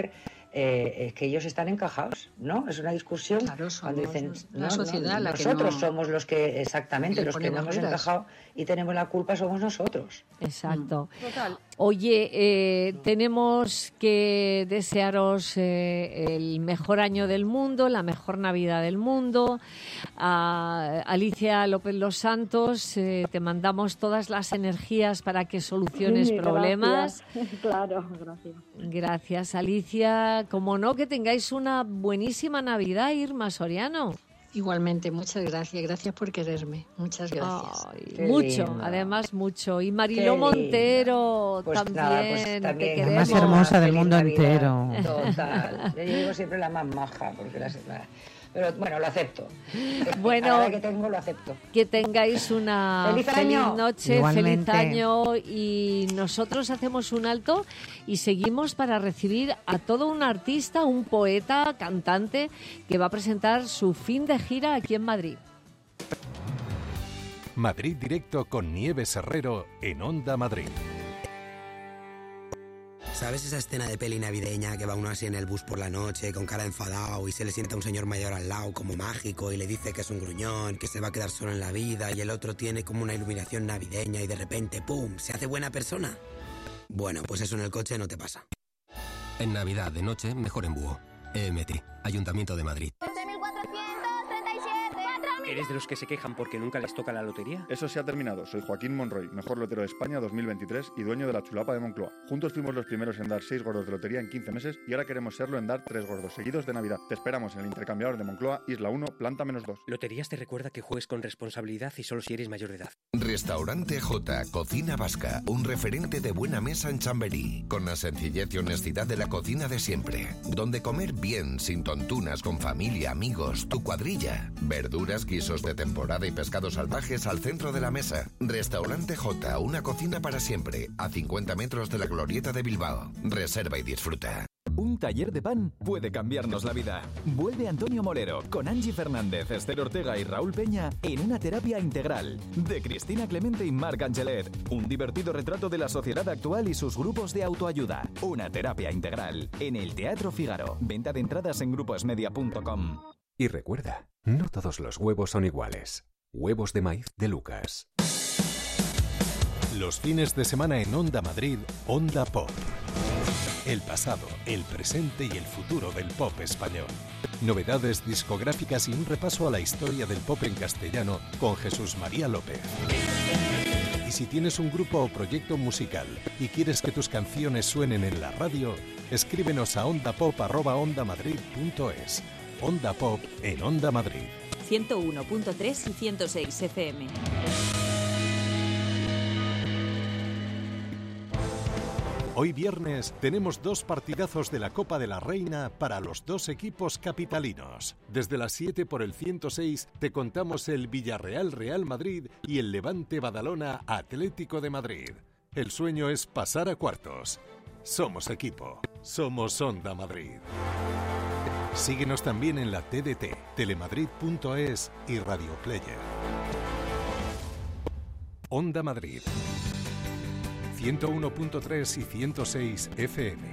eh, es que ellos están encajados, ¿no? Es una discusión Claro, cuando somos dicen, la no, sociedad no, la que nosotros no- somos los que, exactamente, le los que pone no hemos barreras. encajado y tenemos la culpa somos nosotros. Exacto. Total. Oye, eh, tenemos que desearos eh, el mejor año del mundo, la mejor Navidad del mundo. A Alicia López Los Santos, eh, te mandamos todas las energías para que soluciones Sí, problemas. gracias. Claro, gracias. Gracias, Alicia. Como no, que tengáis una buenísima Navidad, Irma Soriano. Igualmente, muchas gracias. Gracias por quererme. Muchas gracias. Ay, Qué mucho, lindo. además mucho. Y Mariló Qué lindo. Montero Pues también, nada, pues te también. La queremos. más hermosa del Feliz mundo Navidad. entero. Total. Yo digo siempre la más maja, porque las, la- pero bueno, lo acepto. Bueno. A la edad que tengo lo acepto. Que tengáis una ¡Feliz año! noche, Igualmente. feliz año, y nosotros hacemos un alto y seguimos para recibir a todo un artista, un poeta, cantante, que va a presentar su fin de gira aquí en Madrid. Madrid Directo con Nieves Herrero en Onda Madrid. ¿Sabes esa escena de peli navideña que va uno así en el bus por la noche con cara enfadado y se le sienta un señor mayor al lado como mágico y le dice que es un gruñón, que se va a quedar solo en la vida, y el otro tiene como una iluminación navideña y de repente, ¡pum!, se hace buena persona? Bueno, pues eso en el coche no te pasa. En Navidad de noche, mejor en búho. E M T, Ayuntamiento de Madrid. ¿Eres de los que se quejan porque nunca les toca la lotería? Eso se ha terminado. Soy Joaquín Monroy, mejor lotero de España dos mil veintitrés y dueño de la chulapa de Moncloa. Juntos fuimos los primeros en dar seis gordos de lotería en quince meses y ahora queremos serlo en dar tres gordos seguidos de Navidad. Te esperamos en el intercambiador de Moncloa, Isla uno, planta menos dos. Loterías te recuerda que juegues con responsabilidad y solo si eres mayor de edad. Restaurante J, Cocina Vasca, un referente de buena mesa en Chamberí, con la sencillez y honestidad de la cocina de siempre, donde comer bien, sin tontunas, con familia, amigos, tu cuadrilla, verduras, guisos de temporada y pescados salvajes al centro de la mesa. Restaurante J, una cocina para siempre, a cincuenta metros de la Glorieta de Bilbao. Reserva y disfruta. Un taller de pan puede cambiarnos la vida. Vuelve Antonio Molero con Angie Fernández, Esther Ortega y Raúl Peña en una terapia integral de Cristina Clemente y Marc Angelet. Un divertido retrato de la sociedad actual y sus grupos de autoayuda. Una terapia integral en el Teatro Fígaro. Venta de entradas en gruposmedia punto com. Y recuerda, no todos los huevos son iguales. Huevos de maíz de Lucas. Los fines de semana en Onda Madrid, Onda Pop. El pasado, el presente y el futuro del pop español. Novedades discográficas y un repaso a la historia del pop en castellano con Jesús María López. Y si tienes un grupo o proyecto musical y quieres que tus canciones suenen en la radio, escríbenos a ondapop arroba ondamadrid punto es. Onda Pop en Onda Madrid. ciento uno punto tres y ciento seis F M. Hoy viernes tenemos dos partidazos de la Copa de la Reina para los dos equipos capitalinos. Desde las siete por el ciento seis te contamos el Villarreal Real Madrid y el Levante Badalona Atlético de Madrid. El sueño es pasar a cuartos. Somos equipo. Somos Onda Madrid. Síguenos también en la T D T, telemadrid punto es y Radio Player. Onda Madrid. ciento uno punto tres y ciento seis F M.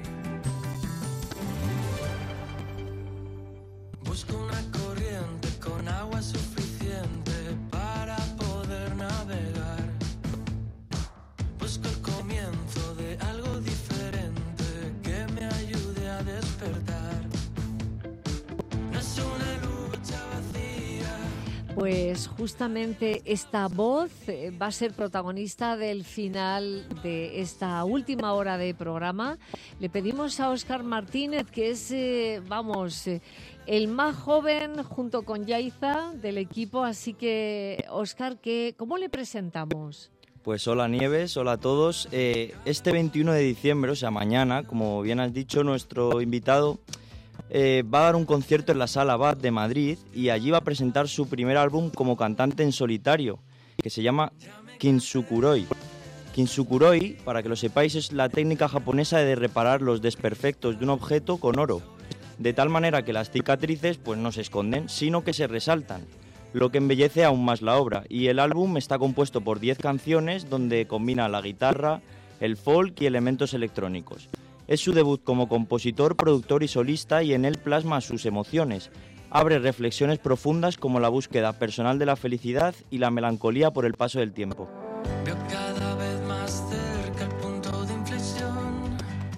Busco una corriente con agua suficiente para poder navegar. Busco el comienzo de algo diferente que me ayude a despertar. No es una lucha vacía. Pues justamente esta voz eh, va a ser protagonista del final de esta última hora de programa. Le pedimos a Óscar Martínez, que es, eh, vamos, eh, el más joven junto con Yaiza del equipo. Así que, Óscar, ¿qué, ¿cómo le presentamos? Pues hola Nieves, hola a todos. Eh, este veintiuno de diciembre, o sea mañana, como bien has dicho, nuestro invitado Eh, va a dar un concierto en la Sala Bat de Madrid y allí va a presentar su primer álbum como cantante en solitario, que se llama Kintsukuroi. Kintsukuroi, para que lo sepáis, es la técnica japonesa de reparar los desperfectos de un objeto con oro, de tal manera que las cicatrices pues no se esconden, sino que se resaltan, lo que embellece aún más la obra. Y el álbum está compuesto por diez canciones donde combina la guitarra, el folk y elementos electrónicos. Es su debut como compositor, productor y solista y en él plasma sus emociones. Abre reflexiones profundas como la búsqueda personal de la felicidad y la melancolía por el paso del tiempo. Veo cada vez más cerca el punto de inflexión.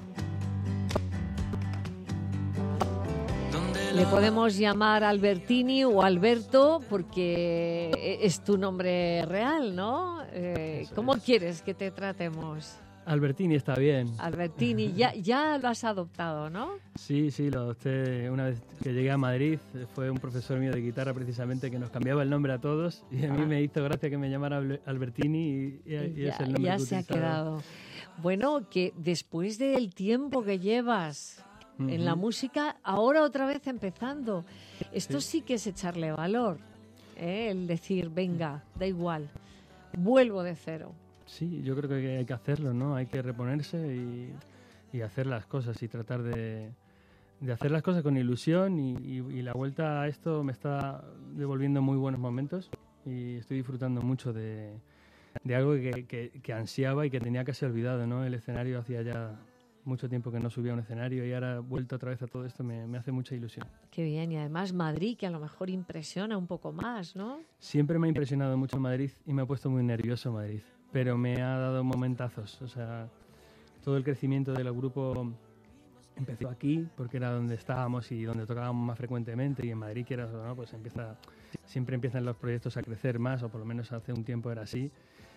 Le podemos llamar Albertini o Alberto porque es tu nombre real, ¿no? Eh, ¿Cómo quieres que te tratemos? Albertini está bien. Albertini, ya, ya lo has adoptado, ¿no? Sí, sí, lo adopté una vez que llegué a Madrid. Fue un profesor mío de guitarra precisamente que nos cambiaba el nombre a todos y a mí me hizo gracia que me llamara Albertini y, y, y ya, es el nombre ya que se ha utilizaba. quedado. Bueno, que después del tiempo que llevas uh-huh. en la música, ahora otra vez empezando. Esto sí, sí que es echarle valor, ¿eh? El decir, venga, da igual, vuelvo de cero. Sí, yo creo que hay que hacerlo, ¿no? Hay que reponerse y, y hacer las cosas y tratar de, de hacer las cosas con ilusión y, y, y la vuelta a esto me está devolviendo muy buenos momentos y estoy disfrutando mucho de, de algo que, que, que ansiaba y que tenía casi olvidado, ¿no? El escenario, hacía ya mucho tiempo que no subía a un escenario y ahora vuelta otra vez a todo esto me, me hace mucha ilusión. Qué bien, y además Madrid, que a lo mejor impresiona un poco más, ¿no? Siempre me ha impresionado mucho Madrid y me ha puesto muy nervioso Madrid. Pero me ha dado momentazos, o sea, todo el crecimiento del grupo empezó aquí, porque era donde estábamos y donde tocábamos más frecuentemente, y en Madrid, quieras o no, pues empieza, siempre empiezan los proyectos a crecer más, o por lo menos hace un tiempo era así,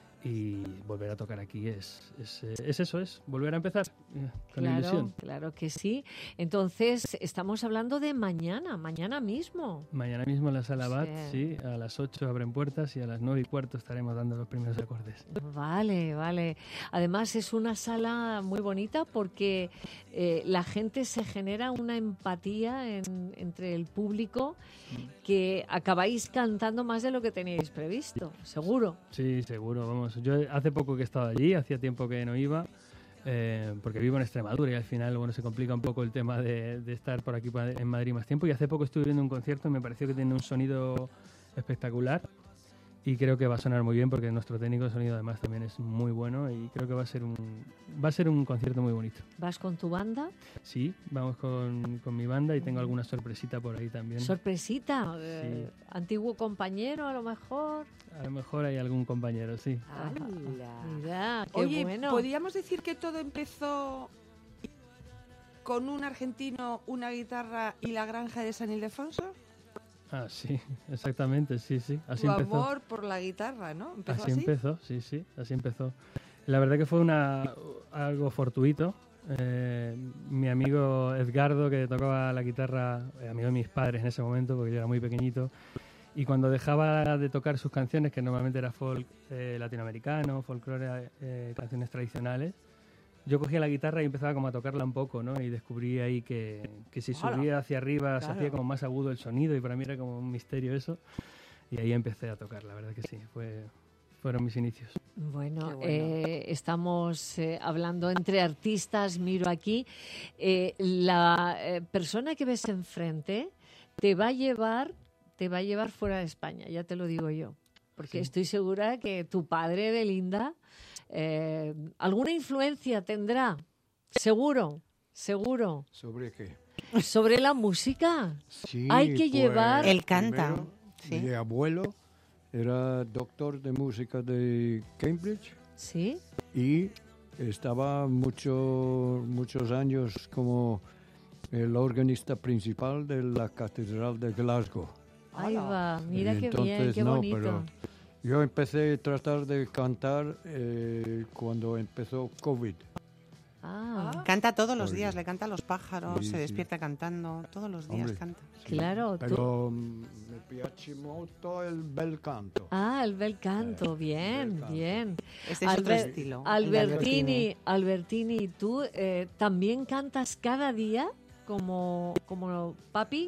y volver a tocar aquí es, es, es eso, es volver a empezar eh, con claro, ilusión. Claro que sí. Entonces, estamos hablando de mañana, mañana mismo. Mañana mismo en la Sala Bat, sí. sí, a las ocho abren puertas y a las nueve y cuarto estaremos dando los primeros acordes. Vale, vale. Además es una sala muy bonita porque eh, la gente se genera una empatía en, entre el público que acabáis cantando más de lo que teníais previsto, seguro. Sí, seguro, vamos. Yo hace poco que he estado allí, hacía tiempo que no iba, eh, porque vivo en Extremadura y al final bueno se complica un poco el tema de, de estar por aquí en Madrid más tiempo. Y hace poco estuve viendo un concierto y me pareció que tiene un sonido espectacular y creo que va a sonar muy bien porque nuestro técnico de sonido además también es muy bueno y creo que va a ser un va a ser un concierto muy bonito. ¿Vas con tu banda? Sí, vamos con, con mi banda y tengo alguna sorpresita por ahí también. ¿Sorpresita? Sí. Eh, ¿Antiguo compañero a lo mejor? A lo mejor hay algún compañero, sí. Mira, qué Oye, bueno. ¿podríamos decir que todo empezó con un argentino, una guitarra y la granja de San Ildefonso? Ah, sí, exactamente, sí, sí. Así tu empezó. amor por la guitarra, ¿no? ¿Empezó así, así? empezó, sí, sí, así empezó. La verdad que fue una algo fortuito. Eh, mi amigo Edgardo, que tocaba la guitarra, eh, amigo de mis padres en ese momento, porque yo era muy pequeñito, y cuando dejaba de tocar sus canciones, que normalmente era folk eh, latinoamericano, folclore, eh, canciones tradicionales, yo cogía la guitarra y empezaba como a tocarla un poco, ¿no? Y descubrí ahí que, que si subía hacia arriba claro. se hacía como más agudo el sonido y para mí era como un misterio eso. Y ahí empecé a tocar, la verdad que sí, fue, fueron mis inicios. Bueno, bueno. Eh, estamos eh, hablando entre artistas, miro aquí. Eh, la eh, persona que ves enfrente te va a llevar, te va a llevar fuera de España, ya te lo digo yo. Porque sí. Estoy segura que tu padre, Belinda, eh, alguna influencia tendrá, seguro, seguro. ¿Sobre qué? Sobre la música. Sí, hay que pues, llevar... Él canta. Primero, ¿sí? Mi abuelo era doctor de música de Cambridge. Sí. Y estaba mucho, muchos años como el organista principal de la Catedral de Glasgow. Ahí va, mira qué Entonces, bien, qué no, bonito. Pero yo empecé a tratar de cantar eh, cuando empezó COVID. Ah. Canta todos los días, le canta a los pájaros, Sí, se sí. despierta cantando, todos los días Hombre, canta. sí. Claro, Pero tú... me piace molto el bel canto. Ah, el bel canto, Eh, bien, bel canto. bien. Este es otro estilo, el de Albertini, Albertini, ¿tú eh, también cantas cada día como, como papi?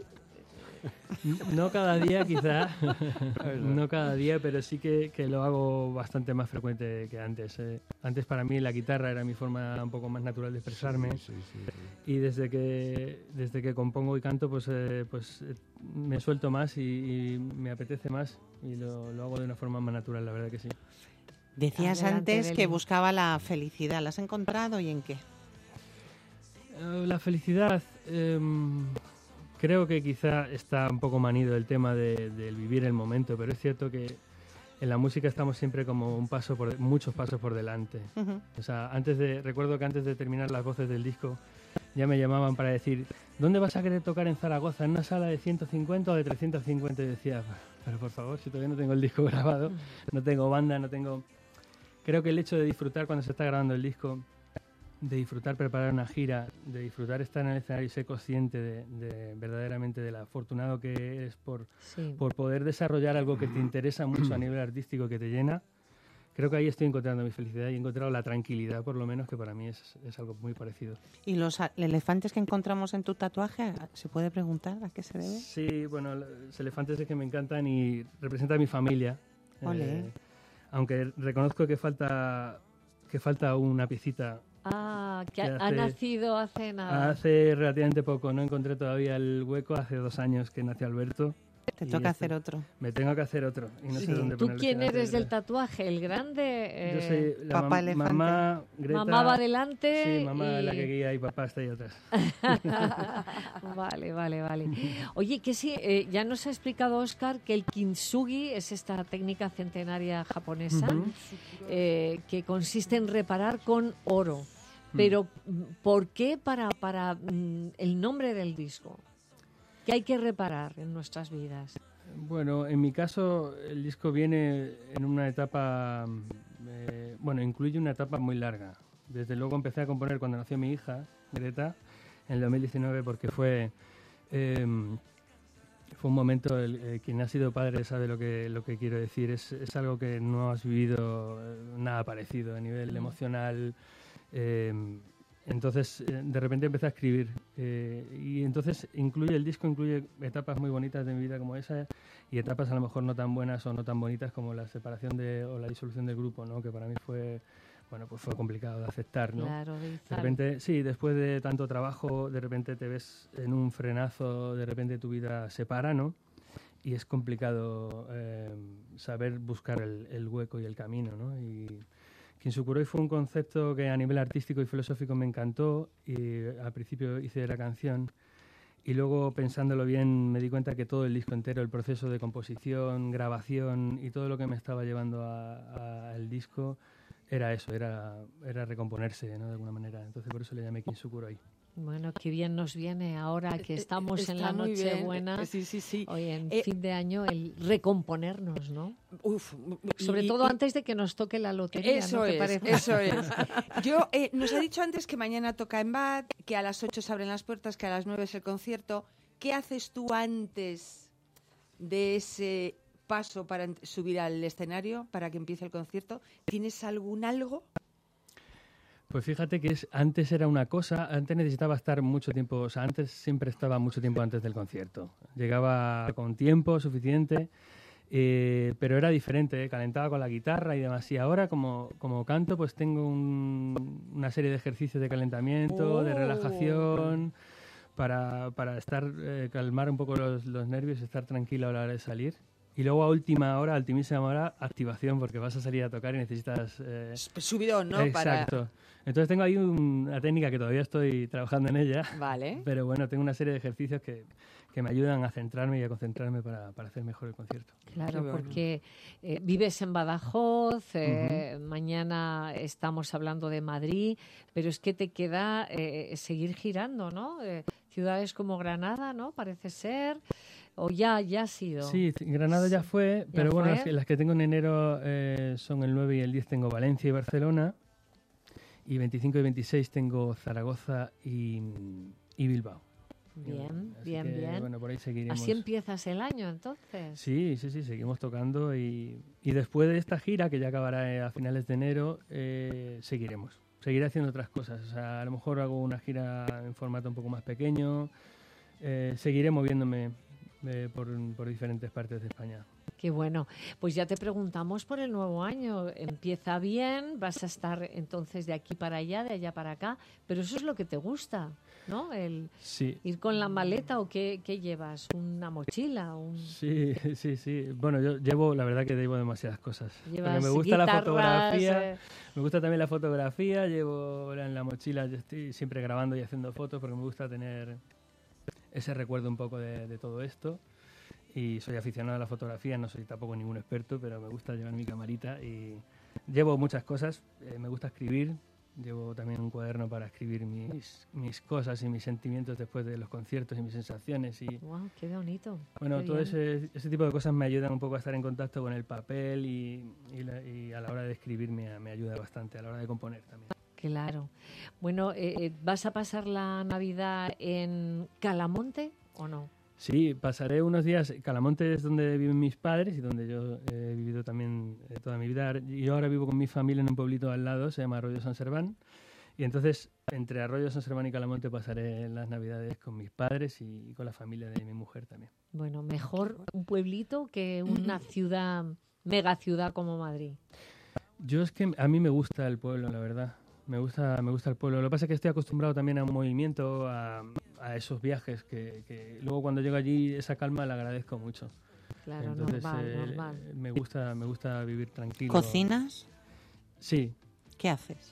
No cada día quizá, no cada día, pero sí que, que lo hago bastante más frecuente que antes. Eh. Antes para mí la guitarra era mi forma un poco más natural de expresarme Sí, sí, sí, sí. y desde que desde que compongo y canto pues eh, pues eh, me suelto más y, y me apetece más y lo, lo hago de una forma más natural, la verdad que sí. Decías Adelante, antes Beli. que buscaba la felicidad, ¿la has encontrado y en qué? Eh, La felicidad, eh, creo que quizá está un poco manido el tema de, del vivir el momento, pero es cierto que en la música estamos siempre como un paso por, muchos pasos por delante. Ujú. O sea, antes de, recuerdo que antes de terminar las voces del disco ya me llamaban para decir, ¿dónde vas a querer tocar en Zaragoza? ¿En una sala de ciento cincuenta o de trescientos cincuenta? Y decía, pero por favor, si todavía no tengo el disco grabado, no tengo banda, no tengo... Creo que el hecho de disfrutar cuando se está grabando el disco, de disfrutar preparar una gira, de disfrutar estar en el escenario y ser consciente de, de verdaderamente de lo afortunado que eres por, Sí. por poder desarrollar algo que te interesa mucho a nivel artístico, que te llena, creo que ahí estoy encontrando mi felicidad y he encontrado la tranquilidad, por lo menos, que para mí es, es algo muy parecido. ¿Y los a- elefantes que encontramos en tu tatuaje, se puede preguntar a qué se debe? Sí, bueno, los elefantes es que me encantan y representan a mi familia. Olé. Eh, aunque reconozco que falta, que falta una piecita. Ah, que Que ha, ha hace- nacido hace nada. Hace relativamente poco, no encontré todavía el hueco, hace dos años que nació Alberto. Te y toca este- hacer otro. Me tengo que hacer otro y no Sí. sé dónde ¿Tú ponerlo. quién Fíjate, eres del la- tatuaje? ¿El grande? Yo Eh, soy la Papá mam- elefante. mamá, Greta. Mamá va adelante Sí, mamá y- la que guía y papá está ahí atrás. Vale, vale, vale. Oye, que sí, eh, ya nos ha explicado Óscar que el kintsugi es esta técnica centenaria japonesa Ujú. eh, que consiste en reparar con oro. Pero, mm, ¿por qué para, para mm, el nombre del disco? ¿Qué hay que reparar en nuestras vidas? Bueno, en mi caso el disco viene en una etapa, eh, bueno, incluye una etapa muy larga. Desde luego empecé a componer cuando nació mi hija, Greta, en el dos mil diecinueve, porque fue, eh, fue un momento, el, eh, quien ha sido padre sabe lo que, lo que quiero decir, es, es algo que no has vivido eh, nada parecido a nivel Mm. emocional. eh, entonces, eh, de repente empecé a escribir eh, y entonces incluye el disco incluye etapas muy bonitas de mi vida como esa y etapas a lo mejor no tan buenas o no tan bonitas como la separación de, o la disolución del grupo, ¿no? Que para mí fue, bueno, pues fue complicado de aceptar, ¿no? Claro, de De izar. repente, sí, después de tanto trabajo, de repente te ves en un frenazo, de repente tu vida se para, ¿no? Y es complicado eh, saber buscar el, el hueco y el camino, ¿no? Y Kinsukuroi fue un concepto que a nivel artístico y filosófico me encantó y al principio hice la canción y luego pensándolo bien me di cuenta que todo el disco entero, el proceso de composición, grabación y todo lo que me estaba llevando al disco era eso, era, era recomponerse, ¿no? De alguna manera. Entonces por eso le llamé Kinsukuroi. Bueno, qué bien nos viene ahora que Eh, estamos en está la muy bien. Nochebuena. Eh, sí, sí, sí. Hoy en Eh, fin de año, el recomponernos, ¿no? Uf, Sobre y- todo y- antes de que nos toque la lotería, Eso ¿no te es, parece? eso es. Yo, eh, nos ha dicho antes que mañana toca en Bad, que a las ocho se abren las puertas, que a las nueve es el concierto. ¿Qué haces tú antes de ese paso para ent- subir al escenario, para que empiece el concierto? ¿Tienes algún algo? Pues fíjate que es, antes era una cosa, antes necesitaba estar mucho tiempo, o sea, antes siempre estaba mucho tiempo antes del concierto. Llegaba con tiempo suficiente, eh, pero era diferente, ¿eh? Calentaba con la guitarra y demás. Y ahora como, como canto, pues tengo un- una serie de ejercicios de calentamiento, de Oh. relajación, para, para estar, eh, calmar un poco los, los nervios y estar tranquilo a la hora de salir. Y luego a última hora, a ultimísima hora, activación, porque vas a salir a tocar y necesitas... eh, Subidón, ¿no? Exacto. Entonces tengo ahí un- una técnica que todavía estoy trabajando en ella. Vale. Pero bueno, tengo una serie de ejercicios que, que me ayudan a centrarme y a concentrarme para, para hacer mejor el concierto. Claro, Qué bueno. porque eh, vives en Badajoz, eh, mañana estamos hablando de Madrid, pero es que te queda eh, seguir girando, ¿no? Eh, ciudades como Granada, ¿no? Parece ser, o ya, ya ha sido. Sí, Granada ya fue, ¿Ya pero bueno, fue? las que, las que tengo en enero eh, son el nueve y el diez tengo Valencia y Barcelona, y veinticinco y veintiséis tengo Zaragoza y, y Bilbao. Bien, Así bien, que, bien. Bueno, por ahí seguiremos. Así empiezas el año, entonces. Sí, sí, sí, seguimos tocando y, y después de esta gira, que ya acabará eh, a finales de enero, eh, seguiremos. Seguiré haciendo otras cosas. O sea, a lo mejor hago una gira en formato un poco más pequeño. Eh, seguiré moviéndome eh, por, por diferentes partes de España. Qué bueno. Pues ya te preguntamos por el nuevo año. Empieza bien, vas a estar entonces de aquí para allá, de allá para acá, pero eso es lo que te gusta, ¿no? El Sí. ir con la maleta o qué, qué llevas, una mochila, un... Sí, sí, sí. Bueno, yo llevo, la verdad que llevo demasiadas cosas. Llevas Porque me gusta la guitarras, fotografía, eh. me gusta también la fotografía, llevo ahora en la mochila, yo estoy siempre grabando y haciendo fotos porque me gusta tener ese recuerdo un poco de, de todo esto. Y soy aficionado a la fotografía, no soy tampoco ningún experto, pero me gusta llevar mi camarita y llevo muchas cosas. Eh, me gusta escribir, llevo también un cuaderno para escribir mis, mis cosas y mis sentimientos después de los conciertos y mis sensaciones. Y Wow, qué bonito. bueno, Qué todo bien. ese, ese tipo de cosas me ayudan un poco a estar en contacto con el papel y, y, la- y a la hora de escribir me, me ayuda bastante, a la hora de componer también. Claro. Bueno, eh, eh, ¿vas a pasar la Navidad en Calamonte o no? Sí, pasaré unos días. Calamonte es donde viven mis padres y donde yo he vivido también eh, toda mi vida. Yo ahora vivo con mi familia en un pueblito al lado, se llama Arroyo San Serván. Y entonces, entre Arroyo San Serván y Calamonte pasaré las Navidades con mis padres y con la familia de mi mujer también. Bueno, mejor un pueblito que una ciudad, mega ciudad como Madrid. Yo es que a mí me gusta el pueblo, la verdad. Me gusta, me gusta el pueblo. Lo que pasa es que estoy acostumbrado también a un movimiento, a, a esos viajes, que, que luego cuando llego allí esa calma la agradezco mucho. Claro, Entonces, normal, eh, normal. Me gusta, me gusta vivir tranquilo. ¿Cocinas? Sí. ¿Qué haces?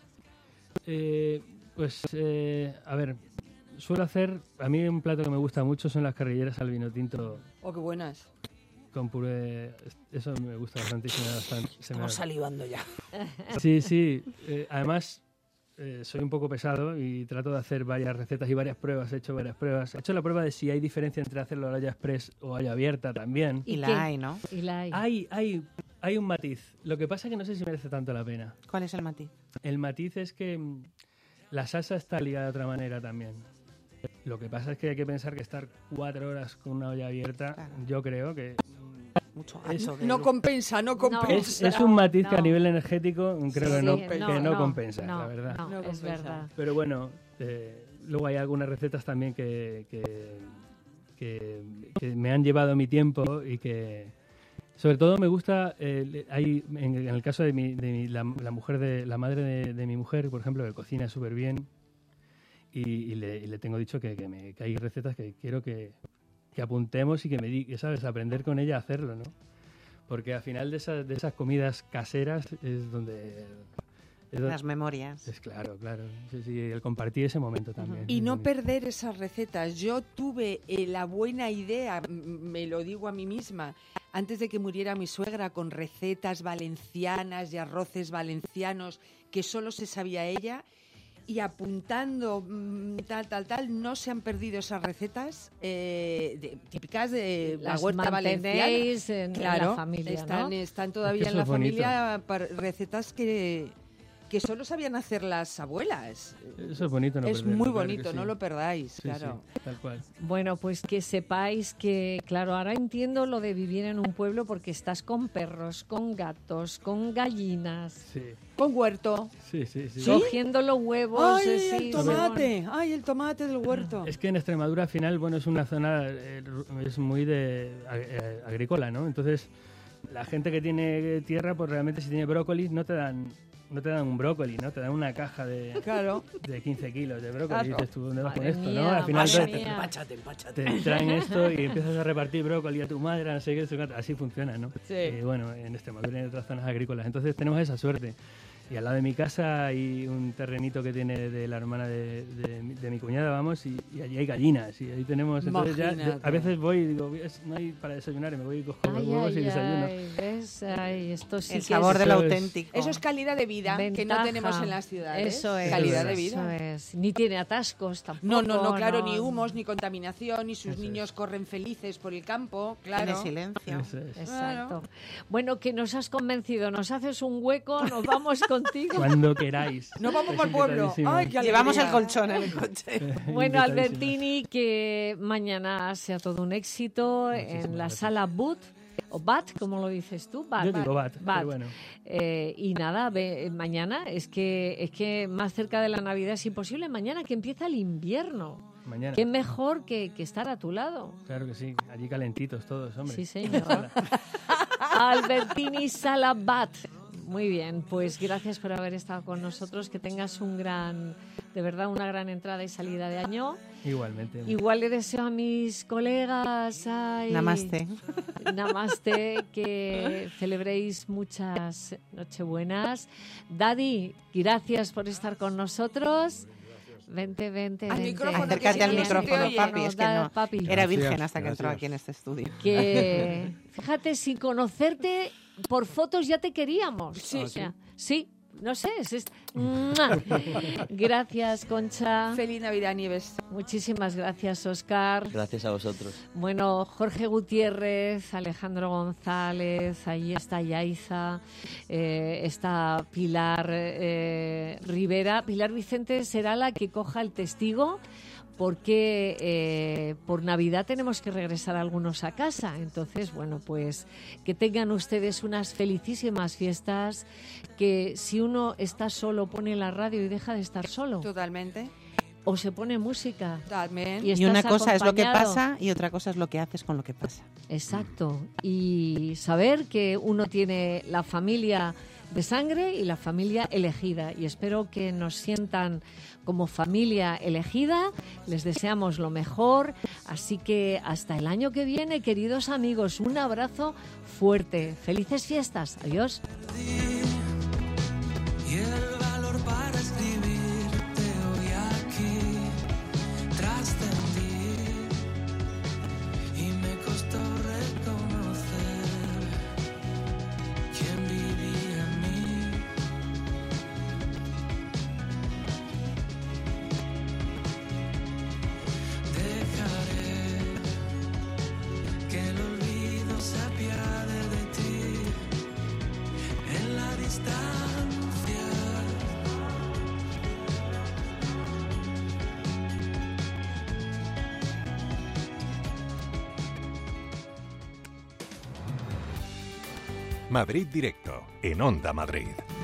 Eh, pues, eh, a ver, suelo hacer, a mí un plato que me gusta mucho son las carrilleras al vino tinto Oh, qué buenas. con puré. Eso me gusta bastante. y se me da bastante- se me Estamos da- salivando ya. Sí, sí. Eh, además, eh, soy un poco pesado y trato de hacer varias recetas y varias pruebas. He hecho varias pruebas. He hecho la prueba de si hay diferencia entre hacerlo a olla express o a olla abierta también. Y la qué? hay, ¿no? Y la hay. Hay, hay, hay un matiz. Lo que pasa es que no sé si merece tanto la pena. ¿Cuál es el matiz? El matiz es que mm, la salsa está ligada de otra manera también. Lo que pasa es que hay que pensar que estar cuatro horas con una olla abierta, yo creo que Mucho es, No compensa, no compensa. es, es un matiz que a no. nivel energético creo que Sí, no, no, que no, no, compensa, no, la verdad. no, No es compensa. verdad. Pero bueno, eh, luego hay algunas recetas también que, que, que, que me han llevado mi tiempo y que, sobre todo, me gusta. Eh, hay, en, en el caso de, mi, de mi- la, la mujer de la madre de, de mi mujer, por ejemplo, que cocina súper bien y, y le, y le tengo dicho que, que, me, que hay recetas que quiero que, que apuntemos y que me diga, ¿sabes? Aprender con ella a hacerlo, ¿no? Porque al final de esas, de esas comidas caseras es donde... es donde- Las memorias. es claro, claro. Sí, sí, el compartir ese momento también. Y es no bonito. perder esas recetas. Yo tuve eh, la buena idea, m- me lo digo a mí misma, antes de que muriera mi suegra, con recetas valencianas y arroces valencianos que solo se sabía ella, y apuntando mm, tal, tal, tal, no se han perdido esas recetas eh, de- típicas de la Las huerta valenciana. mantenéis en- en la Claro, familia, están, ¿no? están todavía Es que en eso la es bonito. familia para recetas que, que solo sabían hacer las abuelas. Eso es bonito, no Es perderlo, muy claro que bonito, sí. no lo perdáis, Sí, claro. sí, tal cual. Bueno, pues que sepáis que, claro, ahora entiendo lo de vivir en un pueblo porque estás con perros, con gatos, con gallinas, Sí, Con huerto. sí, sí. sí. cogiendo los huevos. ¡Ay, eh, sí, el tomate! ¡Ay, el tomate del huerto! Es que en Extremadura al final, bueno, es una zona, eh, es muy de ag- eh, agrícola, ¿no? Entonces, la gente que tiene tierra, pues realmente si tiene brócoli, no te dan no te dan un brócoli, ¿no? Te dan una caja de, Claro. de quince kilos de brócoli. Claro. Y dices tú, ¿dónde vas con Madre esto, mía, no? Al final madre te, mía. Empáchate, empáchate. te traen esto y empiezas a repartir brócoli a tu madre, no sé qué, no sé cuánto. Así funciona, ¿no? Sí. Y bueno, en Extremadura y en otras zonas agrícolas. Entonces tenemos esa suerte. Y al lado de mi casa hay un terrenito que tiene de la hermana de, de mi- de mi cuñada, vamos, y, y allí hay gallinas. Y ahí tenemos. Entonces ya, Imagínate. a veces voy y digo, "Es- no hay para desayunar", y me voy y cojo los Ay, huevos y ay, desayuno. ay, ¿ves? Ay, esto sí El que sabor es del Eso es- auténtico. Eso es calidad de vida que no ventaja. tenemos en las ciudades. Eso es. Calidad de eso vida. es. Ni tiene atascos tampoco. No, no, no, claro, no. ni humos, ni contaminación, ni sus Eso niños corren felices por el campo, claro. Tiene silencio. Eso es. Exacto. Bueno, que nos has convencido, nos haces un hueco, nos vamos contigo. Cuando queráis. Nos vamos Es para el pueblo. invitadísimo. Ay, qué Llevamos el alegría. colchón en el coche. Bueno, Invitadísimo. Albertini, que mañana sea todo un éxito Muchísimas en la gracias. sala B U T, o B A T, como lo dices tú. B A T, Yo digo bat, B A T. pero bueno. Eh, y nada, ve- mañana es que, es que más cerca de la Navidad es imposible. Mañana que empieza el invierno. mañana. Qué mejor que, que estar a tu lado. Claro que sí, allí calentitos todos, hombre. Sí, señor. Albertini Salabat. Muy bien, pues gracias por haber estado con nosotros. Que tengas un gran, de verdad, una gran entrada y salida de año. Igualmente. Igual le deseo a mis colegas, ay, Namaste. Namaste, que celebréis muchas Nochebuenas. Daddy, gracias por estar con nosotros. Vente, vente, Al vente. micrófono, Acércate que al si no, no se micrófono, oye. papi. Es que Da- no. papi. Era virgen Gracias, hasta que entró gracias. aquí en este estudio. Que, fíjate, sin conocerte, por fotos ya te queríamos. Sí. O sea, sí, no sé. Es, es- ¡Mua! Gracias, Concha. Feliz Navidad, Nieves. Muchísimas gracias, Oscar. Gracias a vosotros. Bueno, Jorge Gutiérrez, Alejandro González, ahí está Yaiza, eh, está Pilar eh, Rivera. Pilar Vicente será la que coja el testigo, porque eh, por Navidad tenemos que regresar algunos a casa. Entonces, bueno, pues que tengan ustedes unas felicísimas fiestas, que si uno está solo pone la radio y deja de estar solo. Totalmente. O se pone música. También. Y Y una estás cosa es lo que acompañado. pasa y otra cosa es lo que haces con lo que pasa. Exacto. Y saber que uno tiene la familia de sangre y la familia elegida. Y espero que nos sientan como familia elegida. Les deseamos lo mejor. Así que hasta el año que viene, queridos amigos, un abrazo fuerte. Felices fiestas. Adiós. Y el valor para escribirte hoy aquí, tras de ti. Y me costó reconocer quién vivía en mí. Dejaré que el olvido se apiade de ti en la distancia. Madrid Directo, en Onda Madrid.